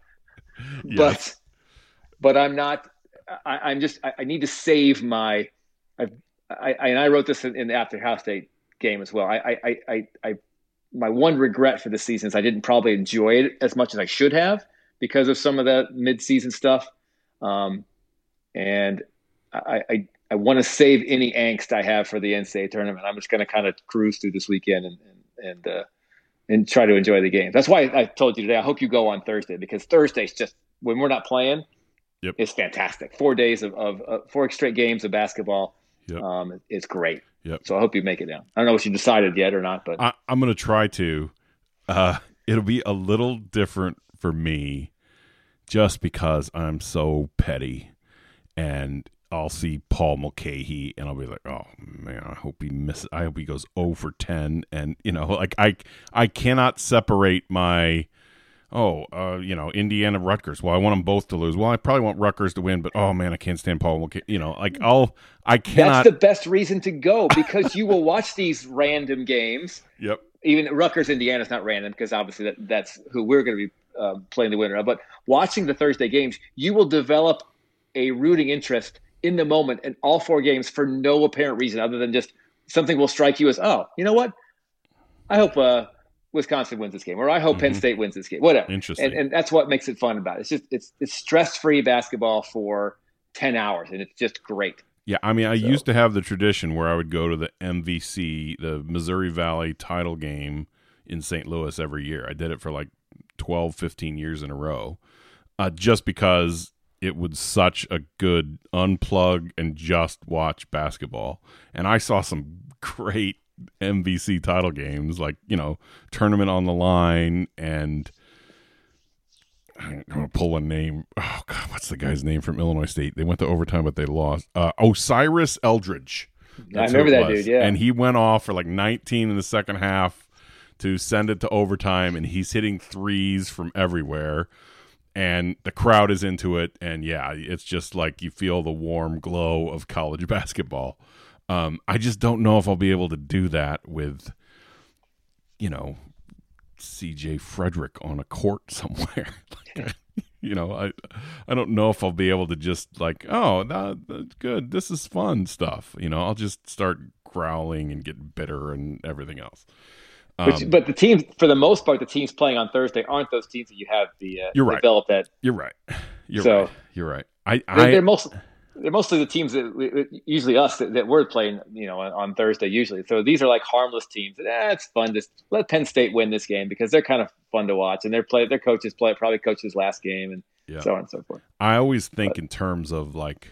Yes. But, but I'm not. I, I'm just. I, I need to save my. I've, I, I and I wrote this in, in the after Ohio State game as well. I, I, I, I, my one regret for the season is I didn't probably enjoy it as much as I should have because of some of the mid-season stuff. Um, and I, I, I want to save any angst I have for the N C double A tournament. I'm just going to kind of cruise through this weekend and and and, uh, and try to enjoy the games. That's why I told you today. I hope you go on Thursday because Thursday's just when we're not playing. Yep. It's fantastic. Four days of, of uh, four straight games of basketball. Yep. Um, it's great. Yep. So I hope you make it down. I don't know what you decided yet or not, but I, I'm going to try to. Uh, it'll be a little different for me just because I'm so petty. And I'll see Paul Mulcahy and I'll be like, oh, man, I hope he misses. I hope he goes zero for ten. And, you know, like I, I cannot separate my oh, uh, you know, Indiana, Rutgers. Well, I want them both to lose. Well, I probably want Rutgers to win, but oh man, I can't stand Paul. You know, like I'll, I cannot. That's the best reason to go because you will watch these random games. Yep. Even Rutgers, Indiana is not random because obviously that, that's who we're going to be uh, playing the winner of. But watching the Thursday games, you will develop a rooting interest in the moment in all four games for no apparent reason other than just something will strike you as, oh, you know what? I hope uh, Wisconsin wins this game, or I hope mm-hmm. Penn State wins this game, whatever. Interesting. And, and that's what makes it fun about it. It's just it's, it's stress-free basketball for ten hours, and it's just great. Yeah, I mean, I so. used to have the tradition where I would go to the M V C, the Missouri Valley title game in Saint Louis every year. I did it for like twelve, fifteen years in a row, uh, just because it was such a good unplug and just watch basketball. And I saw some great M V C title games, like, you know, tournament on the line, and I'm going to pull a name. Oh, God, what's the guy's name from Illinois State? They went to overtime, but they lost. Uh, Osiris Eldridge. That's I remember that dude, yeah. And he went off for like nineteen in the second half to send it to overtime, and he's hitting threes from everywhere. And the crowd is into it, and yeah, it's just like you feel the warm glow of college basketball. Um, I just don't know if I'll be able to do that with, you know, C J Frederick on a court somewhere. like, you know, I I don't know if I'll be able to just like, oh, that, that's good. This is fun stuff. You know, I'll just start growling and get bitter and everything else. But, Um, but the teams, for the most part, the teams playing on Thursday aren't those teams that you have the uh, You're right. developed at. You're right. You're So- right. You're right. I, They're, I they're most they're mostly the teams that we, usually us that, that we're playing, you know, on, on Thursday usually. So these are like harmless teams. Eh, it's fun to let Penn State win this game because they're kind of fun to watch, and their play their coaches play probably coach his last game and Yeah. so on and so forth. I always think in terms of like,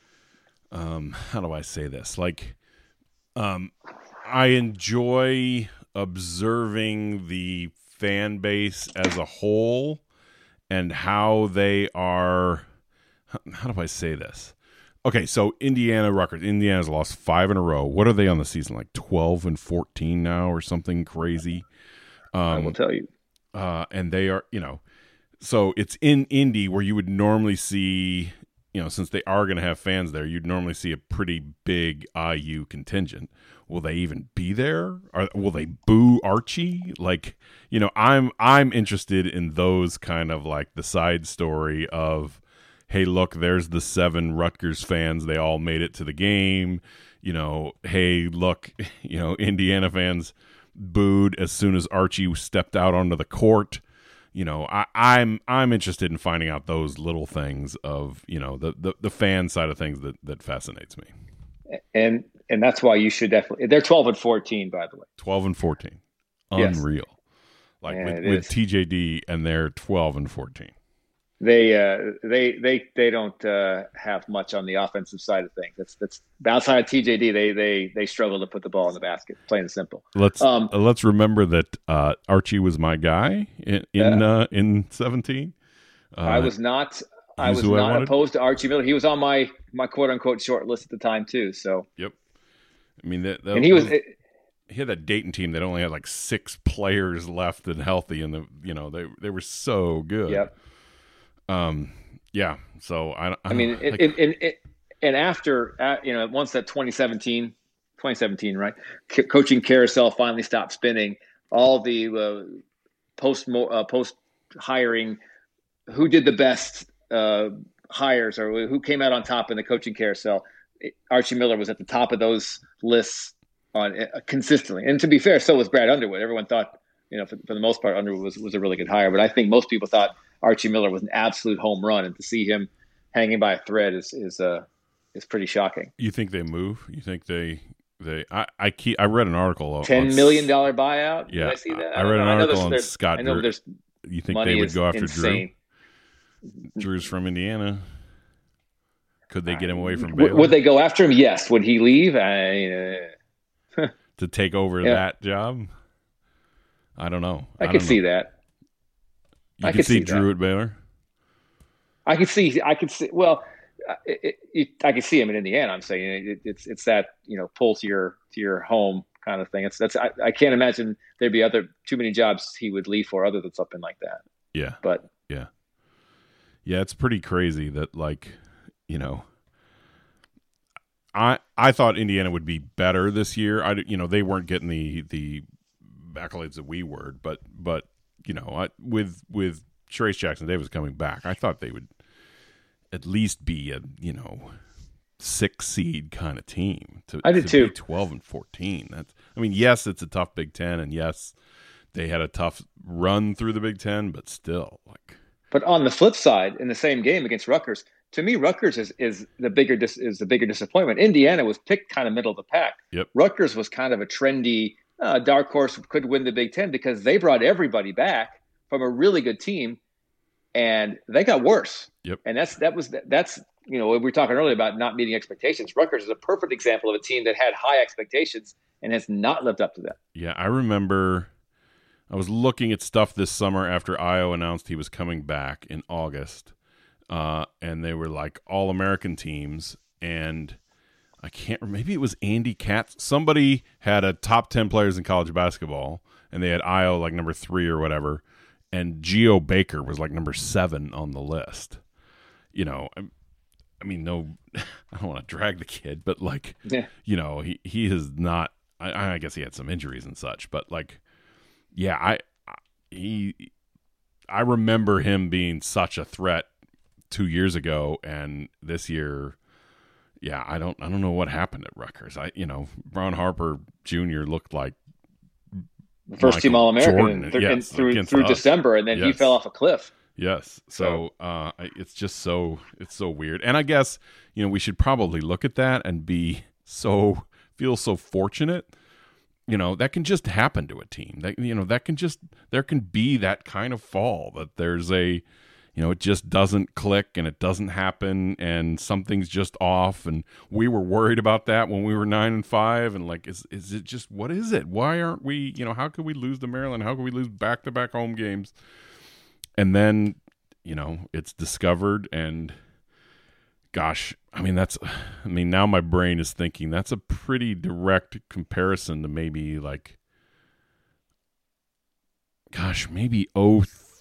um, how do I say this? Like, um, I enjoy observing the fan base as a whole and how they are. How do I say this? Okay, so Indiana, Rutgers. Indiana's lost five in a row. What are they on the season? Like twelve and fourteen now, or something crazy. Um, I will tell you. uh, and they are, you know, so it's in Indy where you would normally see, you know, since they are going to have fans there, you'd normally see a pretty big I U contingent. Will they even be there? Or will they boo Archie? Like, you know, I'm I'm interested in those kind of like the side story of, hey, look, there's the seven Rutgers fans. They all made it to the game. You know, hey, look, you know, Indiana fans booed as soon as Archie stepped out onto the court. You know, I, I'm I'm interested in finding out those little things of, you know, the, the, the fan side of things that, that fascinates me. And and that's why you should definitely. They're twelve and fourteen, by the way. twelve and fourteen. Yes. Unreal. Like Yeah, with, it with is. T J D, and they're twelve and fourteen. They uh, they they they don't uh, have much on the offensive side of things. That's that's outside of T J D. They they they struggle to put the ball in the basket. Plain and simple. Let's Um, uh, let's remember that uh, Archie was my guy in in, Yeah. uh, in seventeen. Uh, I was not. I he's was who I not wanted. opposed to Archie Miller. He was on my my quote unquote short list at the time too. So Yep. I mean, that, that and he was. he had that Dayton team that only had like six players left and healthy, and the you know they they were so good. Yep. Um. Yeah. So I. I, I mean, like, it, it, it, it, and after uh, you know, once that twenty seventeen, twenty seventeen, right? C- coaching carousel finally stopped spinning. All the uh, post uh, post hiring, who did the best uh, hires or who came out on top in the coaching carousel? Archie Miller was at the top of those lists on uh, consistently. And to be fair, so was Brad Underwood. Everyone thought, you know, for, for the most part, Underwood was, was a really good hire. But I think most people thought Archie Miller was an absolute home run, and to see him hanging by a thread is is uh, is pretty shocking. you think they move? You think they they? I I keep. I read an article. on- Ten on million dollar buyout. Yeah, Did I see that? I read an know. I know article there's- on there's- Scott I know Drew. there's You think money they would is go after insane. Drew? Drew's from Indiana. Could they get him away from W- Baylor Would they go after him? Yes. Would he leave? I, uh, to take over Yeah. that job? I don't know. I, don't could know. see that. You I could could see see Drew at Baylor. I could see. I could see. Well, uh, it, it, I could see him in Indiana. I'm saying it, it's it's that, you know, pull to your to your home kind of thing. It's that's I, I can't imagine there'd be other too many jobs he would leave for other than something like that. Yeah. But yeah. Yeah, it's pretty crazy that, like, you know, I I thought Indiana would be better this year. I you know, they weren't getting the the accolades that we were, but but you know, I, with with Trayce Jackson-Davis coming back, I thought they would at least be a, you know, six seed kind of team. To, I did to too. Be twelve and fourteen. That's I mean, yes, it's a tough Big Ten, and yes, they had a tough run through the Big Ten, but still, like. But on the flip side, in the same game against Rutgers, to me, Rutgers is, is the bigger dis, is the bigger disappointment. Indiana was picked kind of middle of the pack. Yep. Rutgers was kind of a trendy uh, dark horse, could win the Big Ten because they brought everybody back from a really good team, and they got worse. Yep. And that's that was that's you know we were talking earlier about not meeting expectations. Rutgers is a perfect example of a team that had high expectations and has not lived up to that. Yeah, I remember. I was looking at stuff this summer after Io announced he was coming back in August, uh, and they were like all-American teams, and I can't remember, maybe it was Andy Katz. Somebody had a top ten players in college basketball, and they had Io like number three or whatever, and Geo Baker was like number seven on the list. You know, I, I mean, no, I don't want to drag the kid, but like, Yeah. you know, he, he is not, I, I guess he had some injuries and such, but like, yeah, I he I remember him being such a threat two years ago, and this year, yeah, I don't I don't know what happened at Rutgers. I you know Ron Harper Junior looked like The first Michael team All-American Jordan, in, th- yes, in, through against through us. December, and then he Yes. fell off a cliff. Yes, so uh, it's just so it's so weird, and I guess you know we should probably look at that and be so feel so fortunate. You know, that can just happen to a team. That you know, that can just there can be that kind of fall that there's a, you know, it just doesn't click and it doesn't happen and something's just off. And we were worried about that when we were nine and five. And like, is is it just what is it? Why aren't we? You know, how could we lose to Maryland? How could we lose back to back home games? And then, you know, it's discovered and. Gosh, I mean, that's, I mean, now my brain is thinking that's a pretty direct comparison to maybe like, gosh, maybe oh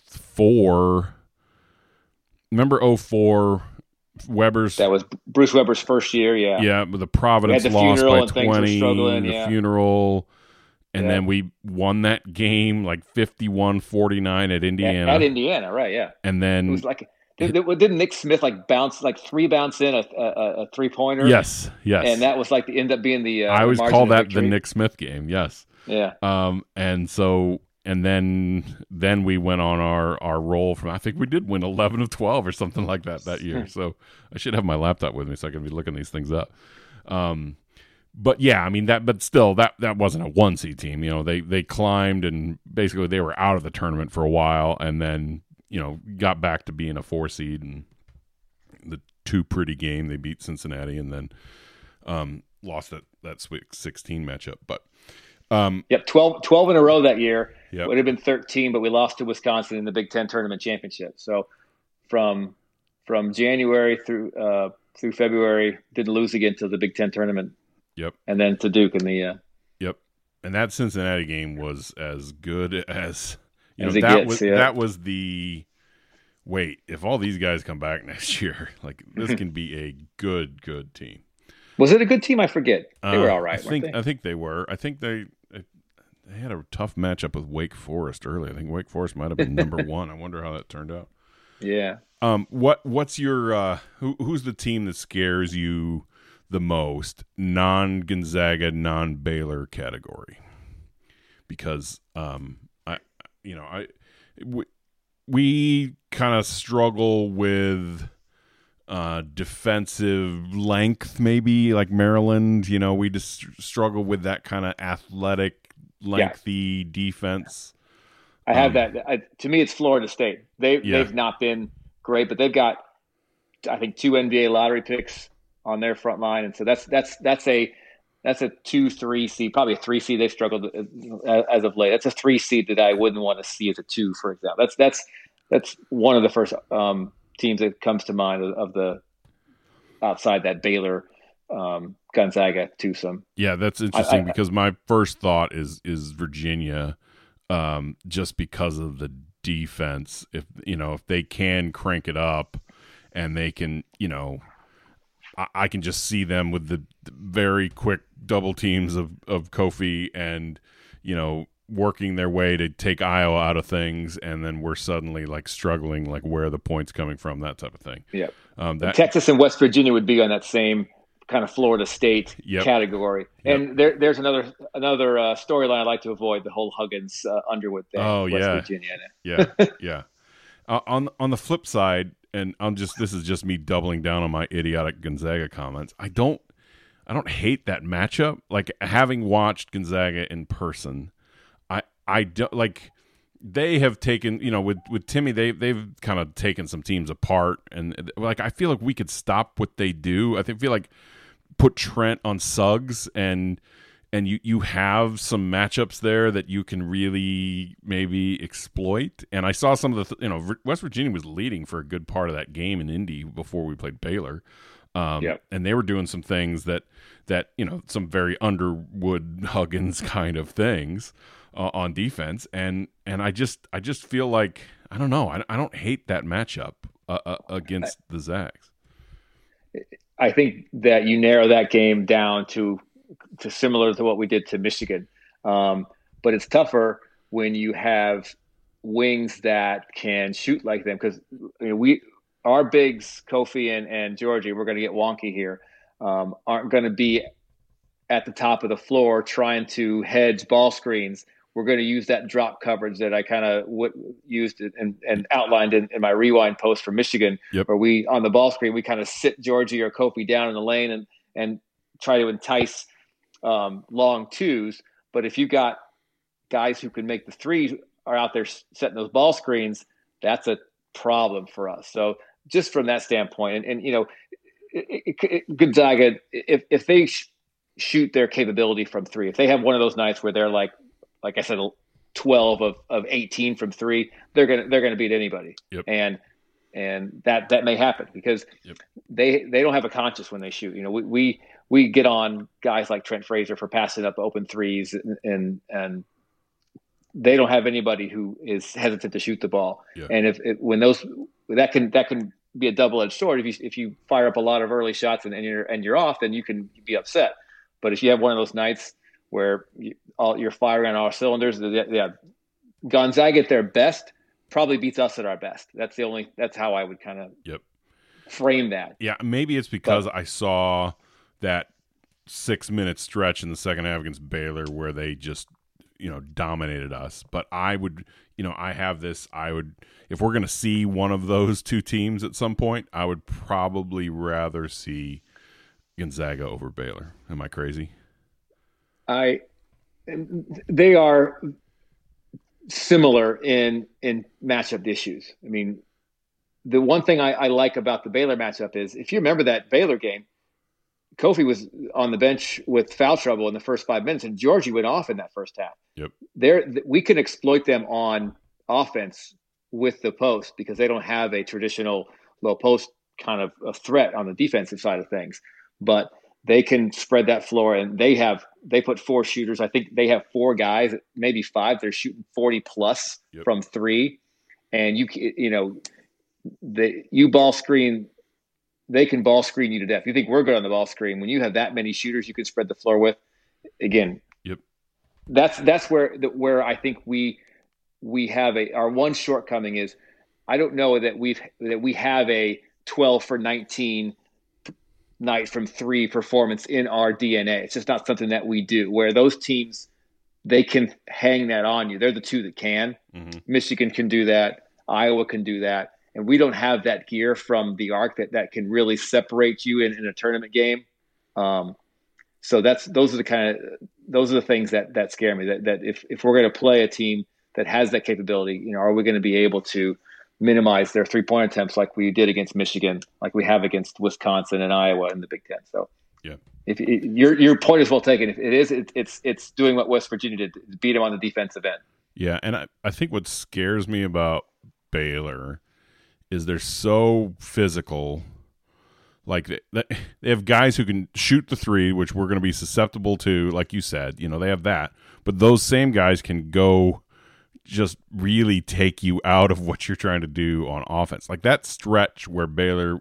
four. Remember oh four, Weber's? That was Bruce Weber's first year, yeah. Yeah, but the Providence the loss funeral by and things were twenty, struggling, the yeah. funeral, and Yeah. then we won that game like fifty-one forty-nine at Indiana. At, at Indiana, right, yeah. And then It was like, did, didn't Nick Smith like bounce, like three bounce in a, a, a three-pointer? yes, yes. And that was like, the, end up being the uh, I always the call margin of that the victory. Nick Smith game, yes. Yeah. Um, and so, and then, then we went on our, our roll from, I think we did win eleven of twelve or something like that that year. So I should have my laptop with me so I can be looking these things up. Um, but yeah, I mean that, but still that, that wasn't a one seed team. You know, they, they climbed and basically they were out of the tournament for a while and then, you know, got back to being a four seed and the two pretty game. They beat Cincinnati and then, um, lost that, that Sweet sixteen matchup, but, Um, Yep, twelve, twelve in a row that year. Yep. Would have been thirteen, but we lost to Wisconsin in the Big Ten tournament championship. So from from January through uh, through February, didn't lose again until the Big Ten tournament. Yep. And then to Duke in the uh, Yep. And that Cincinnati game was as good as you As know it that gets, was yeah. that was the wait, if all these guys come back next year, like this can be a good good team. was it a good team? I forget. They were Uh, all right. I think weren't they? I think they were. I think they they had a tough matchup with Wake Forest early. I think Wake Forest might have been number one. I wonder how that turned out. Yeah. Um, what what's your uh, who who's the team that scares you the most? Non Gonzaga, non Baylor category. Because um, I you know I we, we kind of struggle with uh, defensive length, maybe like Maryland. You know, we just struggle with that kind of athletic, lengthy defense. I have Um, that. I, to me, it's Florida State. They Yeah. they've not been great, but they've got, I think, two N B A lottery picks on their front line, and so that's that's that's a that's a two three seed, probably a three seed. They've struggled as of late. That's a three seed that I wouldn't want to see as a two, for example. That's that's that's one of the first um, teams that comes to mind of, of the outside that Baylor, um, Gonzaga twosome. Yeah, that's interesting I- because my first thought is is Virginia, um, just because of the defense, if you know if they can crank it up, and they can, you know, I, I can just see them with the, the very quick double teams of of Kofi, and you know, working their way to take Iowa out of things, and then we're suddenly like struggling, like where are the points coming from, that type of thing. Yeah, um, that Texas and West Virginia would be on that same kind of Florida State yep. category. Yep. And there, there's another another uh, storyline I'd like to avoid, the whole Huggins uh, Underwood thing. Oh, West yeah. Virginia. Yeah, yeah. Uh, on on the flip side, and I'm just this is just me doubling down on my idiotic Gonzaga comments. I don't I don't hate that matchup. Like, having watched Gonzaga in person, I I don't like they have taken, you know, with, with Timmy, they, they've kind of taken some teams apart. And, like, I feel like we could stop what they do. I think, feel like put Trent on Suggs, and and you, you have some matchups there that you can really maybe exploit. And I saw some of the, th- you know, West Virginia was leading for a good part of that game in Indy before we played Baylor. Um, yep. And they were doing some things that, that, you know, some very Underwood Huggins kind of things uh, on defense. And, and I just, I just feel like, I don't know. I, I don't hate that matchup uh, uh, against the Zags. I think that you narrow that game down to, to similar to what we did to Michigan. Um, but it's tougher when you have wings that can shoot like them. Cause you know, we, our bigs, Kofi and, and Georgie, we're going to get wonky here, um, aren't going to be at the top of the floor trying to hedge ball screens. We're going to use that drop coverage that I kind of w- used and, and outlined in, in my rewind post for Michigan, yep. where we, on the ball screen, we kind of sit Georgie or Kofi down in the lane and, and try to entice um, long twos. But if you got guys who can make the three are out there setting those ball screens, that's a problem for us. So, just from that standpoint, and, and you know, it, it, it, Gonzaga, if if they sh- shoot their capability from three, if they have one of those nights where they're like, like I said, twelve of, of eighteen from three, they're gonna they're gonna beat anybody, yep. and and that that may happen because yep. they they don't have a conscience when they shoot. You know, we we, we get on guys like Trent Frazier for passing up open threes, and and, and they don't have anybody who is hesitant to shoot the ball. Yeah. And if, if when those that can that can be a double-edged sword. If you if you fire up a lot of early shots and, and you're and you're off, then you can be upset. But if you have one of those nights where you, all, you're firing on all cylinders, yeah, Gonzaga at their best probably beats us at our best. That's the only. That's how I would kind of yep. frame that. Yeah, maybe it's because but, I saw that six minute stretch in the second half against Baylor where they just, you know, dominated us. But I would, you know, I have this, I would, if we're going to see one of those two teams at some point, I would probably rather see Gonzaga over Baylor. Am I crazy? I, they are similar in, in matchup issues. I mean, the one thing I, I like about the Baylor matchup is, if you remember that Baylor game, Kofi was on the bench with foul trouble in the first five minutes, and Georgie went off in that first half. Yep. There, we can exploit them on offense with the post because they don't have a traditional low post kind of a threat on the defensive side of things. But they can spread that floor, and they have they put four shooters. I think they have four guys, maybe five. They're shooting forty plus yep. from three, and you you know the you ball screen. They can ball screen you to death. You think we're good on the ball screen when you have that many shooters you can spread the floor with. Again, yep. That's that's where where I think we we have a our one shortcoming is I don't know that we've that we have a twelve for nineteen night from three performance in our D N A. It's just not something that we do. Where those teams, they can hang that on you. They're the two that can. Mm-hmm. Michigan can do that. Iowa can do that. And we don't have that gear from the arc that, that can really separate you in, in a tournament game. Um, so that's those are the kind of those are the things that that scare me. That that if, if we're going to play a team that has that capability, you know, are we going to be able to minimize their three point attempts like we did against Michigan, like we have against Wisconsin and Iowa in the Big Ten? So yeah, if it, your your point is well taken. If it is, it, it's it's doing what West Virginia did, beat them on the defensive end. Yeah, and I, I think what scares me about Baylor is they're so physical. Like they, they have guys who can shoot the three, which we're going to be susceptible to, like you said. You know, they have that. But those same guys can go, just really take you out of what you're trying to do on offense. Like that stretch where Baylor,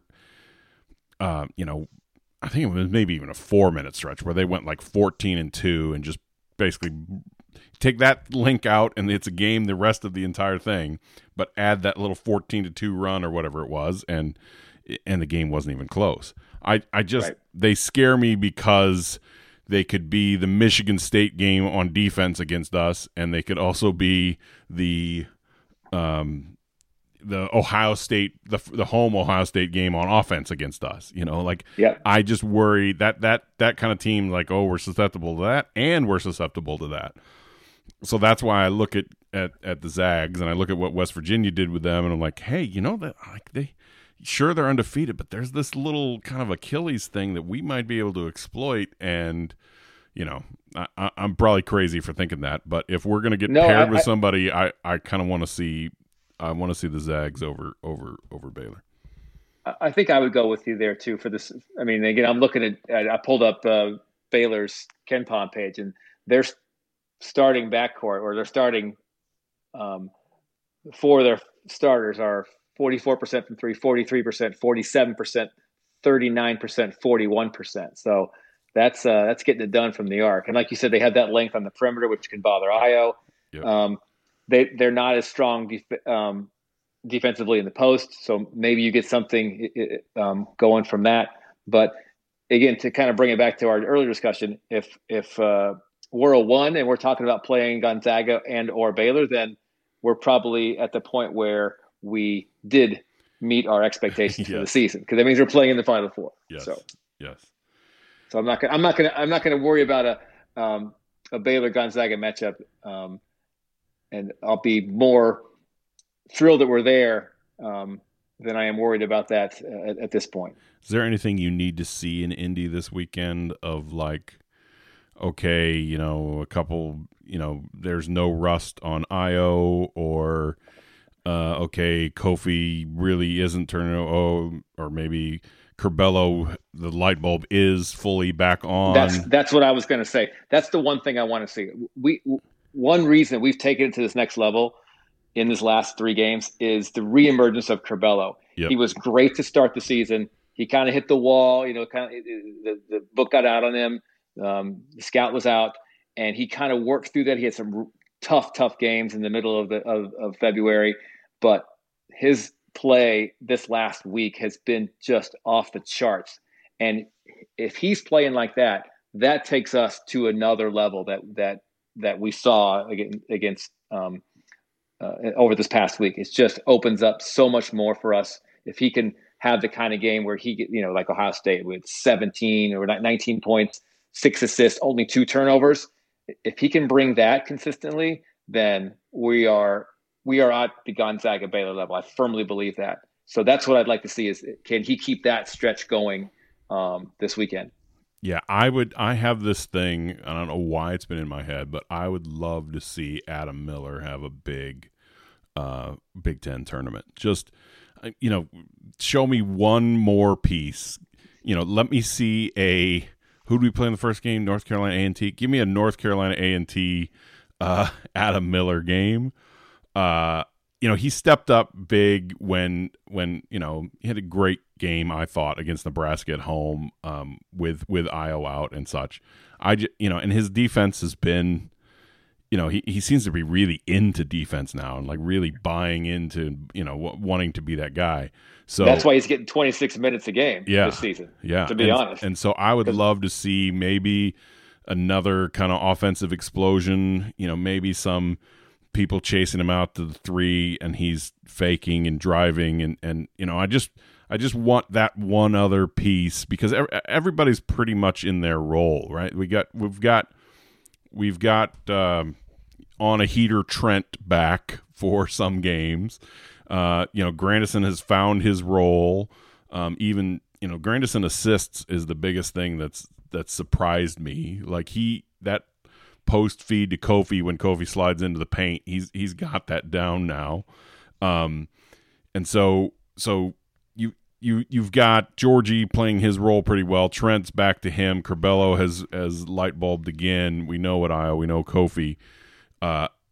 uh, you know, I think it was maybe even a four minute stretch where they went like fourteen and two and just basically take that link out and it's a game the rest of the entire thing, but add that little fourteen to two run or whatever it was, and and the game wasn't even close. I, I just right. They scare me because they could be the Michigan State game on defense against us, and they could also be the um, the Ohio State, the the home Ohio State game on offense against us. You know, like yeah. I just worry that that that kind of team, like, oh, we're susceptible to that, and we're susceptible to that. So that's why I look at, at, at the Zags, and I look at what West Virginia did with them, and I'm like, hey, you know that like they. Sure, they're undefeated, but there's this little kind of Achilles thing that we might be able to exploit. And, you know, I, I'm probably crazy for thinking that, but if we're going to get no, paired I, with somebody, I, I kind of want to see, I want to see the Zags over, over, over Baylor. I think I would go with you there too for this. I mean, again, I'm looking at, I pulled up uh, Baylor's KenPom page, and their starting backcourt, or their starting um, four of their starters are forty-four percent from three, forty-three percent, forty-seven percent, thirty-nine percent, forty-one percent. So that's uh, that's getting it done from the arc. And like you said, they have that length on the perimeter, which can bother Ayo. Yep. Um, they, they're not as strong def- um, defensively in the post, so maybe you get something um, going from that. But again, to kind of bring it back to our earlier discussion, if if uh, we're a one and we're talking about playing Gonzaga and or Baylor, then we're probably at the point where we did meet our expectations yes. for the season, because that means we're playing in the Final Four. Yes. So yes. So I'm not gonna I'm not gonna I'm not gonna worry about a um, a Baylor Gonzaga matchup, um, and I'll be more thrilled that we're there um, than I am worried about that uh, at, at this point. Is there anything you need to see in Indy this weekend of like, okay, you know, a couple, you know, there's no rust on Ayo, or uh, okay, Kofi really isn't turning, oh, or maybe Curbelo, the light bulb is fully back on. That's that's what I was going to say. That's the one thing I want to see. We one reason we've taken it to this next level in his last three games is the reemergence of Curbelo. Yep. He was great to start the season. He kind of hit the wall, you know, kind of the, the book got out on him. Um, the scout was out, and he kind of worked through that. He had some tough, tough games in the middle of the of, of February, but his play this last week has been just off the charts. And if he's playing like that, that takes us to another level that that that we saw against, against um, uh, over this past week. It just opens up so much more for us if he can have the kind of game where he, you know, like Ohio State with seventeen or nineteen points, six assists, only two turnovers. If he can bring that consistently, then we are we are at the Gonzaga Baylor level. I firmly believe that. So that's what I'd like to see is, can he keep that stretch going um, this weekend? Yeah, I would. I have this thing. I don't know why it's been in my head, but I would love to see Adam Miller have a big uh, Big Ten tournament. Just, you know, show me one more piece. You know, let me see a. Who do we play in the first game? North Carolina A and T. Give me a North Carolina A and T uh, Adam Miller game. Uh, you know, he stepped up big when when you know he had a great game, I thought, against Nebraska at home um, with with Ayo out and such. I just, you know, and his defense has been, you know, he, he seems to be really into defense now and like really buying into, you know, w- wanting to be that guy. So that's why he's getting twenty-six minutes a game yeah, this season. Yeah, to be and, honest. And so I would love to see maybe another kind of offensive explosion. You know, maybe some people chasing him out to the three and he's faking and driving and, and you know, I just I just want that one other piece because everybody's pretty much in their role, right? We got we've got we've got um, on a heater Trent back for some games. Uh, you know, Grandison has found his role. Um, even you know, Grandison assists is the biggest thing that's that surprised me. Like he that. Post feed to Kofi when Kofi slides into the paint. He's he's got that down now, um, and so so you you you've got Georgie playing his role pretty well. Trent's back to him. Curbelo has has light bulbed again. We know what Ayo. We know Kofi. Uh,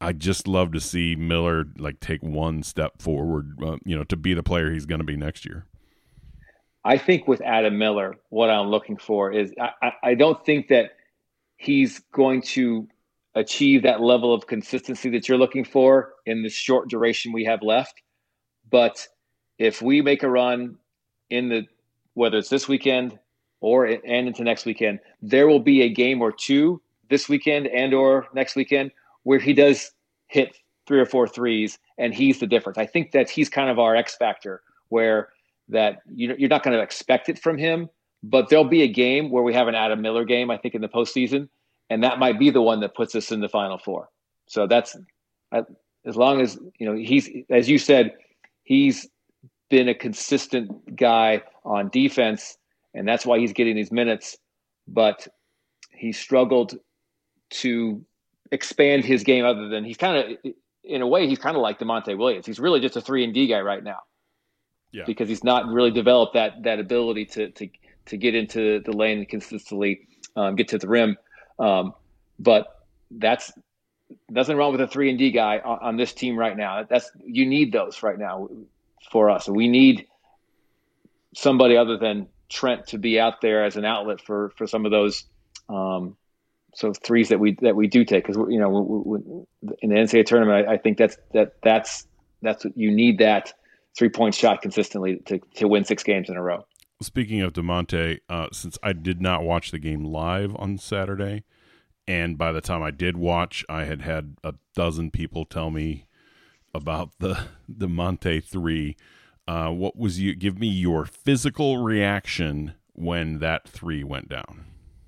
I just love to see Miller like take one step forward, uh, you know, to be the player he's going to be next year. I think with Adam Miller, what I'm looking for is I, I don't think that he's going to achieve that level of consistency that you're looking for in the short duration we have left. But if we make a run in the, whether it's this weekend or and into next weekend, there will be a game or two this weekend and or next weekend where he does hit three or four threes and he's the difference. I think that he's kind of our X factor where that you, you're not going to expect it from him, but there'll be a game where we have an Adam Miller game, I think, in the postseason, and that might be the one that puts us in the Final Four. So that's as long as, you know, he's, as you said, he's been a consistent guy on defense, and that's why he's getting these minutes, but he struggled to expand his game other than he's kind of, in a way, he's kind of like DeMonte Williams. He's really just a three and D guy right now. Yeah. Because he's not really developed that that ability to to to get into the lane and consistently um, get to the rim. Um, but that's nothing wrong with a three and D guy on, on this team right now. That's you need those right now for us. We need somebody other than Trent to be out there as an outlet for for some of those um, so threes that we that we do take. Because you know we, we, in the N C double A tournament, I, I think that's that that's that's what you need, that three-point shot consistently to, to win six games in a row. Speaking of DeMonte, uh, since I did not watch the game live on Saturday, and by the time I did watch, I had had a dozen people tell me about the DeMonte three. Uh, what was you? Give me your physical reaction when that three went down.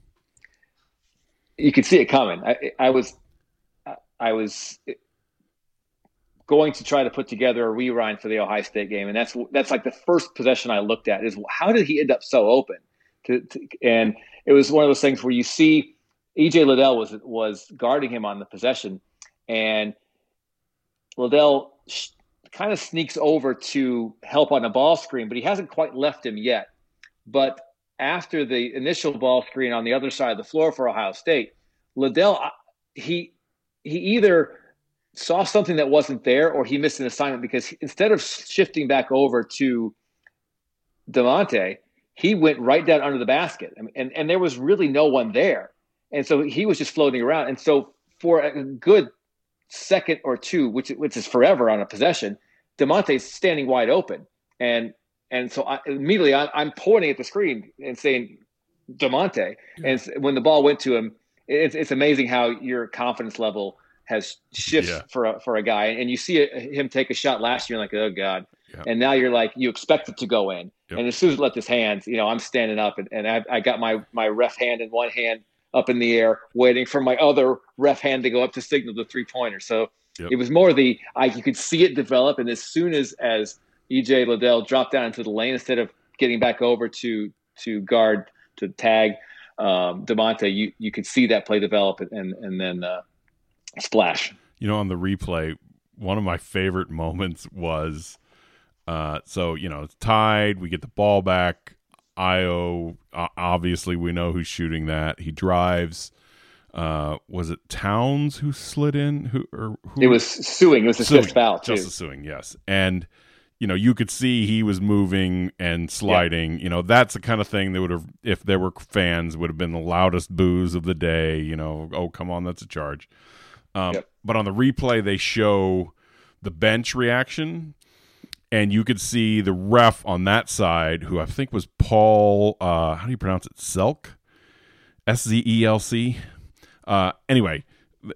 You could see it coming. I, I was, I was. going to try to put together a rewind for the Ohio State game. And that's, that's like the first possession I looked at is how did he end up so open to, to and it was one of those things where you see E J Liddell was, was guarding him on the possession, and Liddell sh- kind of sneaks over to help on the ball screen, but he hasn't quite left him yet. But after the initial ball screen on the other side of the floor for Ohio State, Liddell, he, he either saw something that wasn't there or he missed an assignment, because he, instead of shifting back over to DeMonte, he went right down under the basket. I mean, and, and there was really no one there. And so he was just floating around. And so for a good second or two, which, which is forever on a possession, DeMonte's standing wide open. And and so I, immediately I, I'm pointing at the screen and saying, DeMonte. Yeah. And when the ball went to him, it's, it's amazing how your confidence level has shifts yeah. for a, for a guy, and you see it, him take a shot last year, like, oh God, yeah. and now you're like, you expect it to go in, yep. and as soon as it left his hands, you know, I'm standing up, and, and I, I got my my ref hand in one hand up in the air, waiting for my other ref hand to go up to signal the three pointer. So yep. it was more the I you could see it develop, and as soon as as E J Liddell dropped down into the lane instead of getting back over to to guard to tag um, DeMonte, you you could see that play develop, and and then. Uh, Splash. You know, on the replay, one of my favorite moments was, uh, so, you know, it's tied. We get the ball back. Io, uh, obviously, we know who's shooting that. He drives. Uh, was it Towns who slid in? Who or who? It was Suing. It was the fifth foul, too. Justice Suing, yes. And, you know, you could see he was moving and sliding. Yeah. You know, that's the kind of thing that would have, if there were fans, would have been the loudest boos of the day. You know, oh, come on, that's a charge. Um, yep. But on the replay, they show the bench reaction, and you could see the ref on that side, who I think was Paul, uh, how do you pronounce it? Zelk? S Z E L C? Uh, anyway,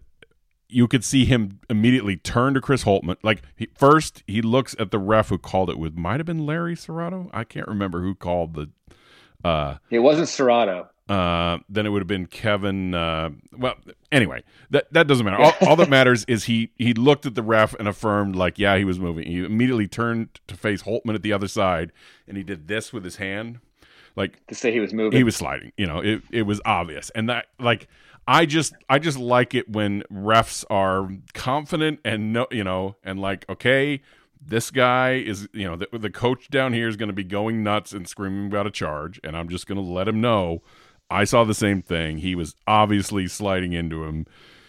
you could see him immediately turn to Chris Holtmann. Like, he, first, he looks at the ref who called it, with might have been Larry Serrato? I can't remember who called the... Uh, it wasn't Serrato. Uh, then it would have been Kevin. Uh, well, anyway, that that doesn't matter. All, all that matters is he he looked at the ref and affirmed, like, yeah, he was moving. He immediately turned to face Holtmann at the other side, and he did this with his hand, like to say he was moving. He was sliding. You know, it it was obvious, and that like I just I just like it when refs are confident and no, you know, and like, okay, this guy is, you know, the, the coach down here is going to be going nuts and screaming about a charge, and I'm just going to let him know. I saw the same thing. He was obviously sliding into him,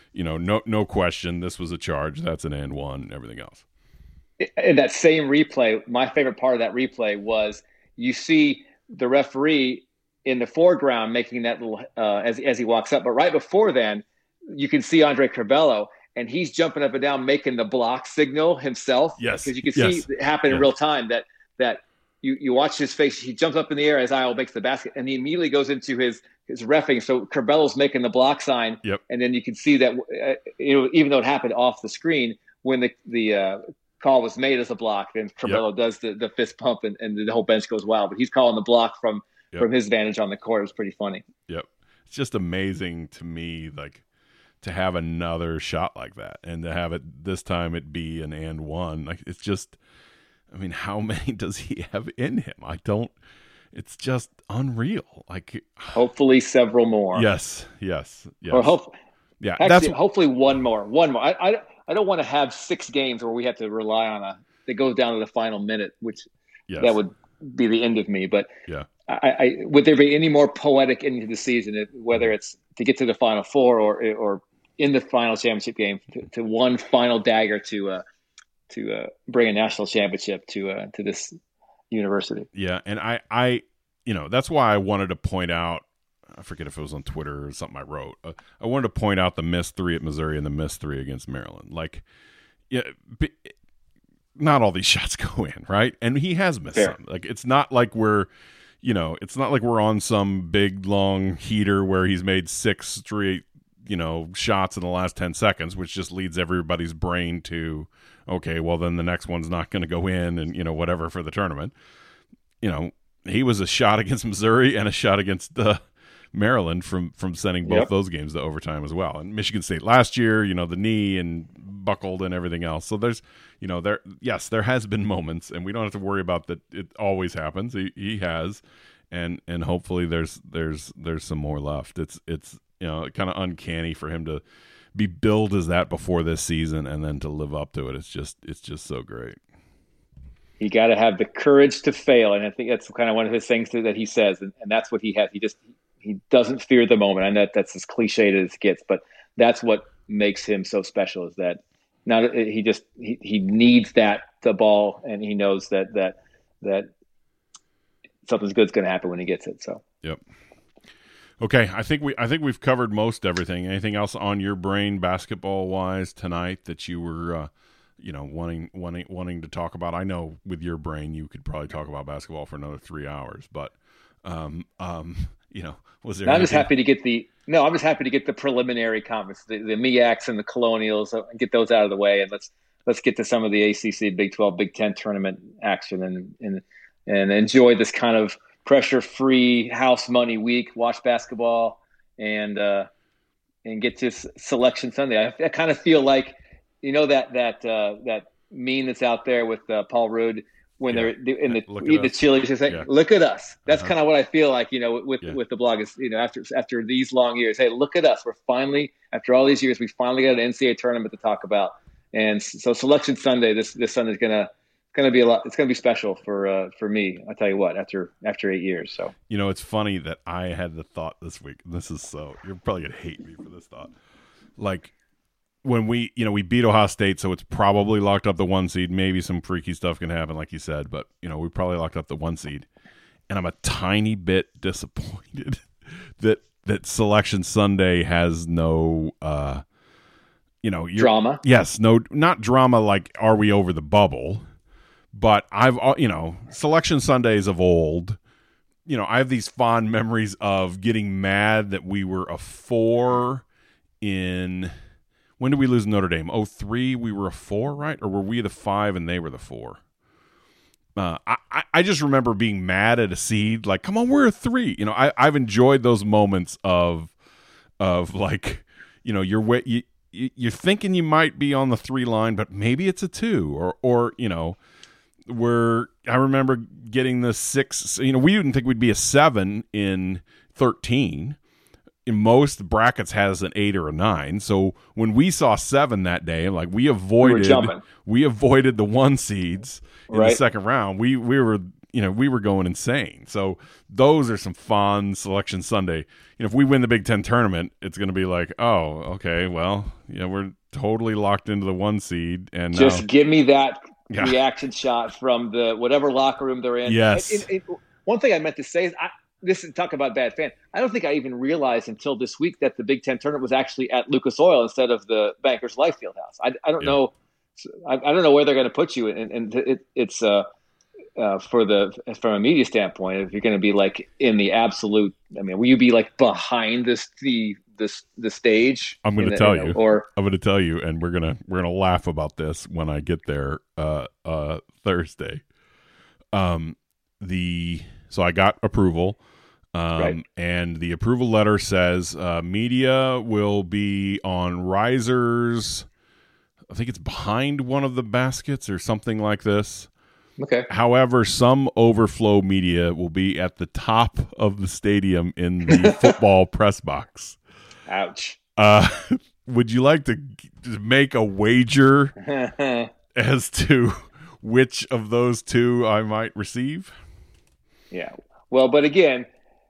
you know, no no question, this was a charge. That's an and one and everything else. In that same replay, my favorite part of that replay was you see the referee in the foreground making that little uh, as as he walks up, but right before then, you can see Andre Curbelo, and he's jumping up and down making the block signal himself. Yes, because you can yes. see it happen yes. in real time. That that you you watch his face. He jumps up in the air as Isle makes the basket, and he immediately goes into his his reffing. So Curbelo's making the block sign, yep. and then you can see that uh, you know, even though it happened off the screen, when the the uh, call was made as a block, then Curbelo yep. does the, the fist pump, and, and the whole bench goes wild. But he's calling the block from yep. from his vantage on the court. It was pretty funny. Yep, it's just amazing to me, like, to have another shot like that, and to have it this time it be an and one. Like, it's just, I mean, how many does he have in him? I don't. It's just unreal. Like, hopefully several more. Yes, yes, yes. Or hope, yeah, actually, that's hopefully one more. One more. I, I I don't want to have six games where we have to rely on a that goes down to the final minute, which yes. that would be the end of me. But yeah, I, I would there be any more poetic into the season, if, whether it's to get to the Final Four or or in the final championship game, to, to one final dagger to uh, to uh, bring a national championship to uh, to this university. Yeah, and I, I, you know, that's why I wanted to point out. I forget if it was on Twitter or something I wrote. Uh, I wanted to point out the missed three at Missouri and the missed three against Maryland. Like, yeah, b- not all these shots go in, right? And he has missed Fair. some. Like, it's not like we're, you know, it's not like we're on some big long heater where he's made six straight, you know, shots in the last ten seconds, which just leads everybody's brain to, okay, well then the next one's not going to go in, and, you know, whatever for the tournament. You know, he was a shot against Missouri and a shot against uh, Maryland from from sending both yep. those games to overtime as well. And Michigan State last year, you know, the knee and buckled and everything else. So there's, you know, there yes, there has been moments, and we don't have to worry about that. It always happens. He, he has, and and hopefully there's there's there's some more left. It's it's you know, kind of uncanny for him to be billed as that before this season and then to live up to it. It's just it's just so great. You got to have the courage to fail, and I think that's kind of one of his things that he says, and, and that's what he has. He just he doesn't fear the moment. I know that's as cliched as it gets, but that's what makes him so special. Is that now he just he, he needs that the ball, and he knows that that that something good's going to happen when he gets it. So yep. Okay, I think we I think we've covered most everything. Anything else on your brain, basketball wise, tonight that you were, uh, you know, wanting wanting wanting to talk about? I know with your brain, you could probably talk about basketball for another three hours. But, um, um, you know, was there? I'm just anything- happy to get the no. I'm just happy to get the preliminary conference, the, the M E A Cs and the Colonials, uh, get those out of the way, and let's let's get to some of the A C C, Big twelve, Big ten tournament action, and and and enjoy this kind of pressure-free house money week, watch basketball, and uh, and get to Selection Sunday. I, I kind of feel like, you know, that that uh, that meme that's out there with uh, Paul Rudd when yeah. they're in the Look eat the chili, just say, yeah. "Look at us." That's uh-huh. kind of what I feel like, you know, with yeah. with the blog is, you know, after after these long years, hey, look at us. We're finally, after all these years, we finally got an N C double A tournament to talk about. And so Selection Sunday, this this Sunday is gonna. Going to be a lot. It's going to be special for uh, for me. I'll tell you what. After after eight years, so you know, it's funny that I had the thought this week. This is so you're probably gonna hate me for this thought. Like when we, you know, we beat Ohio State, so it's probably locked up the one seed. Maybe some freaky stuff can happen, like you said, but you know, we probably locked up the one seed. And I'm a tiny bit disappointed that that Selection Sunday has no, uh, you know, drama. Yes, no, not drama. Like, are we over the bubble? But I've, you know, Selection Sundays of old, you know, I have these fond memories of getting mad that we were a four in, when did we lose Notre Dame? oh three, we were a four, right? Or were we the five and they were the four? Uh, I, I just remember being mad at a seed, like, come on, we're a three. You know, I, I've enjoyed those moments of, of like, you know, you're, you, you're thinking you might be on the three line, but maybe it's a two, or, or, you know, where I remember getting the six, you know, we didn't think we'd be a seven in thirteen. In most brackets has an eight or a nine. So when we saw seven that day, like we avoided, we, we avoided the one seeds in right. the second round. We, we were, you know, we were going insane. So those are some fun Selection Sunday. You know, if we win the Big Ten tournament, it's going to be like, oh, okay, well, you know, we're totally locked into the one seed. And just now, give me that yeah. reaction shot from the whatever locker room they're in. Yes. And, and, and one thing I meant to say is, I, this is talk about bad fan. I don't think I even realized until this week that the Big Ten tournament was actually at Lucas Oil instead of the Bankers Life Fieldhouse. I, I don't yeah. know. I, I don't know where they're going to put you, and, and it, it's uh, uh, for the from a media standpoint. If you're going to be like in the absolute, I mean, will you be like behind this the this the stage? I'm going to the, tell you, know, you, or I'm going to tell you, and we're gonna we're gonna laugh about this when I get there uh, uh, Thursday. Um, the so I got approval. Um, right. And the approval letter says uh, media will be on risers. I think it's behind one of the baskets or something like this. Okay. However, some overflow media will be at the top of the stadium in the football press box. Ouch. Uh, would you like to g- make a wager as to which of those two I might receive? Yeah. Well, but again,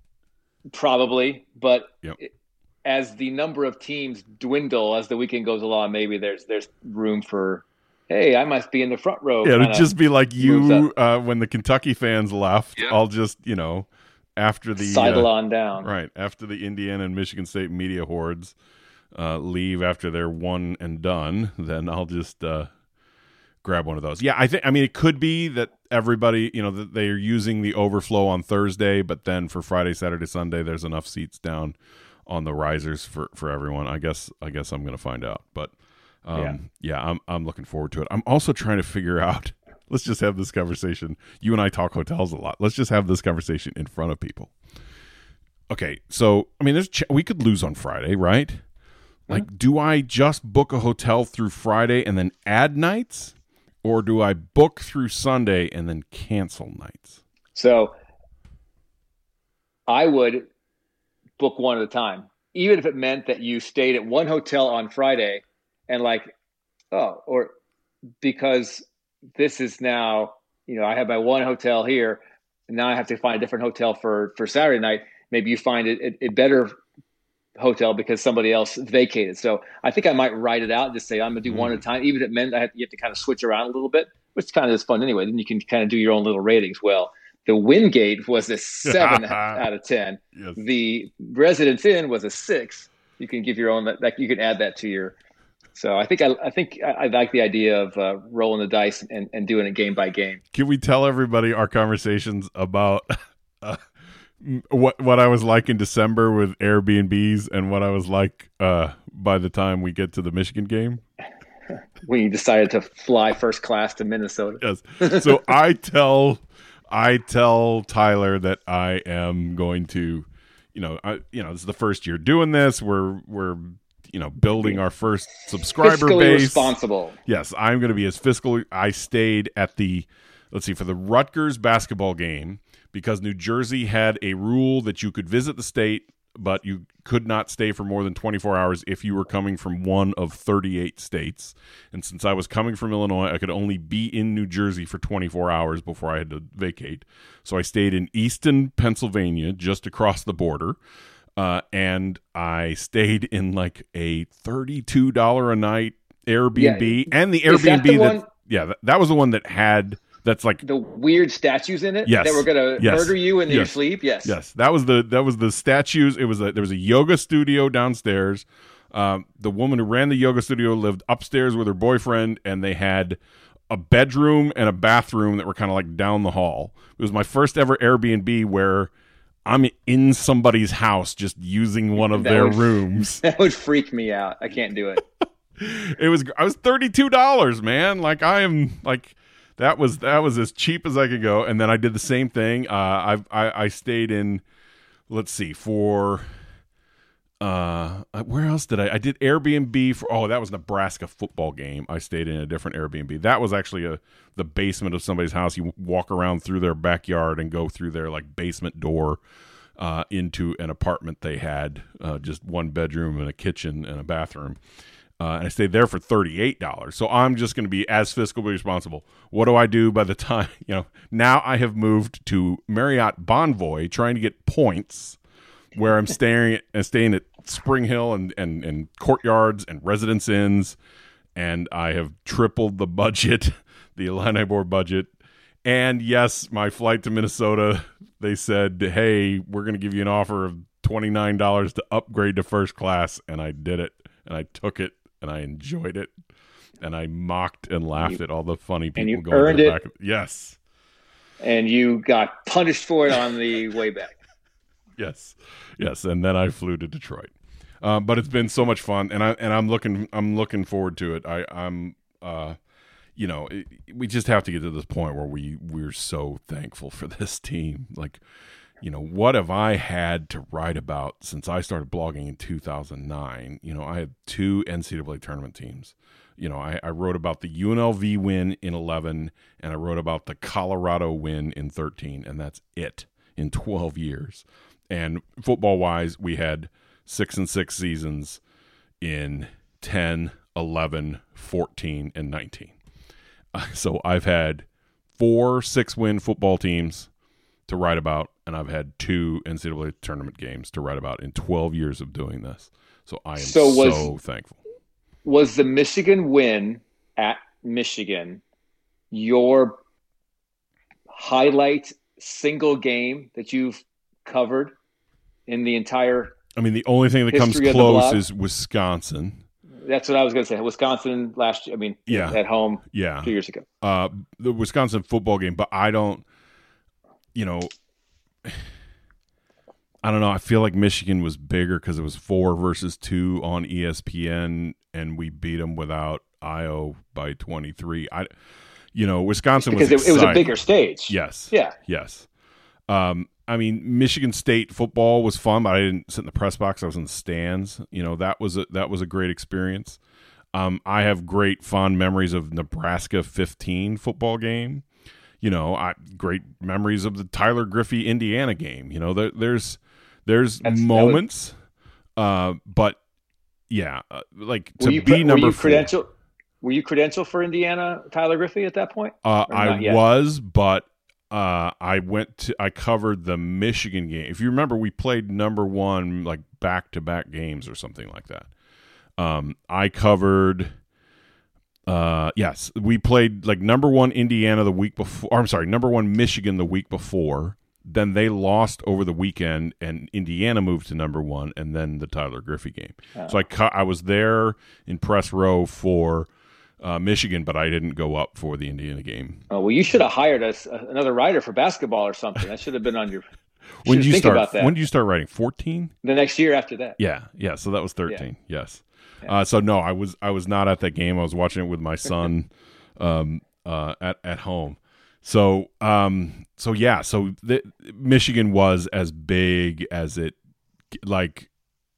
probably. But Yep. it, as the number of teams dwindle as the weekend goes along, maybe there's there's room for, hey, I must be in the front row. Yeah, it'd kinda just be like moves you up. uh, when the Kentucky fans left. Yeah. I'll just, you know, after the sidle uh, on down. right after the Indiana and Michigan State media hordes uh, leave after they're one and done, then I'll just uh, grab one of those. Yeah, I think. I mean, it could be that everybody, you know, that they are using the overflow on Thursday, but then for Friday, Saturday, Sunday, there's enough seats down on the risers for, for everyone. I guess. I guess I'm going to find out, but. Um, yeah. yeah, I'm I'm looking forward to it. I'm also trying to figure out, let's just have this conversation. You and I talk hotels a lot. Let's just have this conversation in front of people. Okay, so, I mean, there's ch- we could lose on Friday, right? Like, mm-hmm. do I just book a hotel through Friday and then add nights? Or do I book through Sunday and then cancel nights? So, I would book one at a time. Even if it meant that you stayed at one hotel on Friday and like, oh, or because this is now, you know, I have my one hotel here, and now I have to find a different hotel for, for Saturday night. Maybe you find it a, a better hotel because somebody else vacated. So I think I might write it out and just say, I'm going to do mm. one at a time, even if it meant I have, you have to kind of switch around a little bit, which kind of is fun anyway. Then you can kind of do your own little ratings. Well, the Wingate was a seven out of ten. Yes. The Residence Inn was a six. You can give your own, that you can add that to your. So I think I, I think I, I like the idea of uh, rolling the dice and, and doing it game by game. Can we tell everybody our conversations about uh, what what I was like in December with Airbnbs and what I was like uh, by the time we get to the Michigan game? When you decided to fly first class to Minnesota. Yes. So I tell I tell Tyler that I am going to, you know, I, you know, this is the first year doing this. We're we're you know, building our first subscriber Fiscally base. Responsible. Yes, I'm going to be as fiscal. I stayed at the, let's see, for the Rutgers basketball game because New Jersey had a rule that you could visit the state, but you could not stay for more than twenty-four hours if you were coming from one of thirty-eight states. And since I was coming from Illinois, I could only be in New Jersey for twenty-four hours before I had to vacate. So I stayed in Easton, Pennsylvania, just across the border. Uh, and I stayed in like a thirty-two dollars a night Airbnb, yeah. and the Airbnb that, the that one, yeah, that, that was the one that had that's like the weird statues in it yes, that were going to yes, murder you in yes, your sleep. Yes, yes, that was the that was the statues. It was a, there was a yoga studio downstairs. Um, the woman who ran the yoga studio lived upstairs with her boyfriend, and they had a bedroom and a bathroom that were kind of like down the hall. It was my first ever Airbnb where I'm in somebody's house just using one of that their would, rooms. That would freak me out. I can't do it. It was I was thirty-two dollars, man. Like I am like that was that was as cheap as I could go. And then I did the same thing. Uh, I I I stayed in. Let's see for. Uh, where else did I? I did Airbnb for. Oh, that was Nebraska football game. I stayed in a different Airbnb. That was actually a the basement of somebody's house. You walk around through their backyard and go through their like basement door uh, into an apartment they had, uh, just one bedroom and a kitchen and a bathroom. Uh, and I stayed there for thirty-eight dollars. So I'm just going to be as fiscally responsible. What do I do by the time, you know, now I have moved to Marriott Bonvoy trying to get points where I'm staying at, uh, staying at Spring Hill and, and, and Courtyards and Residence Inns. And I have tripled the budget, the Illini board budget. And yes, my flight to Minnesota, they said, hey, we're going to give you an offer of twenty-nine dollars to upgrade to first class. And I did it. And I took it. And I enjoyed it. And I mocked and laughed you, at all the funny people and you going earned to the it, back. Of, yes. And you got punished for it on the way back. Yes. Yes. And then I flew to Detroit. Um, but it's been so much fun, and I and I'm looking I'm looking forward to it. I, I'm uh, you know, it, we just have to get to this point where we we're so thankful for this team. Like, you know, what have I had to write about since I started blogging in two thousand nine? You know, I had two N C double A tournament teams. You know, I, I wrote about the U N L V win in eleven, and I wrote about the Colorado win in thirteen, and that's it in twelve years. And football-wise, we had six and six seasons in ten, eleven, fourteen, and nineteen. Uh, so I've had four six-win football teams to write about, and I've had two N C double A tournament games to write about in twelve years of doing this. So I am so, was, so thankful. Was the Michigan win at Michigan your highlight single game that you've covered in the entire I mean, the only thing that comes close is Wisconsin. That's what I was going to say. Wisconsin last year, I mean, yeah. at home yeah. two years ago. Uh, the Wisconsin football game, but I don't, you know, I don't know. I feel like Michigan was bigger because it was four versus two on E S P N, and we beat them without Io by twenty-three. I, you know, Wisconsin because was it, it was a bigger stage. Yes. Yeah. Yes. Um, I mean, Michigan State football was fun, but I didn't sit in the press box. I was in the stands. You know, that was a, that was a great experience. Um, I have great fond memories of Nebraska fifteen football game. You know, I great memories of the Tyler Griffey Indiana game. You know, there, there's there's That's, moments, was... uh, but yeah, uh, like to you, be number were you four. Credential, were you credentialed for Indiana, Tyler Griffey at that point? Uh, I was, but. Uh, I went to, I covered the Michigan game. If you remember, we played number one, like back to back games or something like that. Um, I covered, uh, yes, we played like number one Indiana the week before, or I'm sorry, number one Michigan the week before. Then they lost over the weekend and Indiana moved to number one, and then the Tyler Griffey game. Oh. So I, cu- I was there in press row for Uh, Michigan, but I didn't go up for the Indiana game. Oh well, you should have hired us uh, another writer for basketball or something. That should have been on your. When did you think start? About that. When did you start writing? Fourteen. The next year after that. Yeah, yeah. So that was thirteen. Yeah. Yes. Yeah. Uh, so no, I was I was not at that game. I was watching it with my son, um, uh, at at home. So um, so yeah. So the, Michigan was as big as it, like,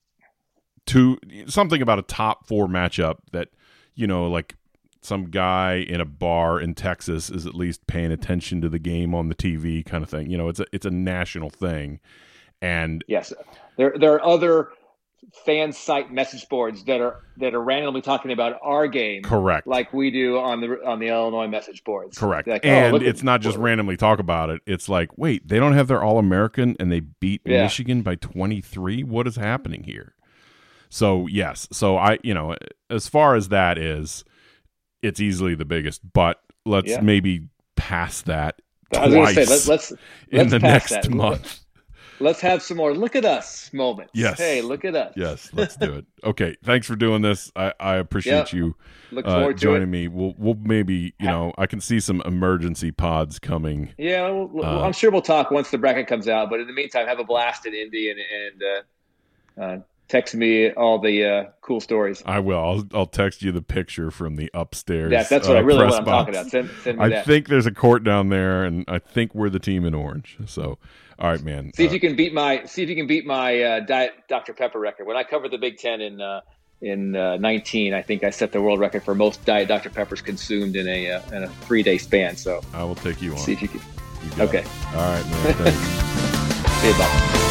to something about a top four matchup that, you know, like. Some guy in a bar in Texas is at least paying attention to the game on the T V, kind of thing. You know, it's a it's a national thing, and yes, there there are other fan site message boards that are that are randomly talking about our game, correct, like we do on the on the Illinois message boards, correct. Like, and oh, it's not just randomly talk about it. It's like, wait, they don't have their All American, and they beat yeah. Michigan by twenty-three. What is happening here? So yes, so I you know as far as that is. It's easily the biggest, but let's yeah. maybe pass that I was twice say, let, let's, in let's the next that. month. Let's have some more look at us moments. Yes. Hey, look at us. Yes, let's do it. Okay, thanks for doing this. I, I appreciate yeah. you look uh, forward to joining it. me. We'll we'll maybe, you know, I can see some emergency pods coming. Yeah, well, uh, I'm sure we'll talk once the bracket comes out, but in the meantime, have a blast in Indy and, and uh, uh, text me all the uh, cool stories. I will. I'll, I'll text you the picture from the upstairs. Yeah, that's what uh, I really press what I'm box. talking about. Send, send me I that. think there's a court down there, and I think we're the team in orange. So, all right, man. See uh, if you can beat my see if you can beat my uh, Diet Doctor Pepper record. When I covered the Big Ten in uh, in uh, nineteen, I think I set the world record for most Diet Doctor Peppers consumed in a uh, in a three day span. So I will take you on. See if you can. You got okay. It. All right, man. Thanks. See you, bye.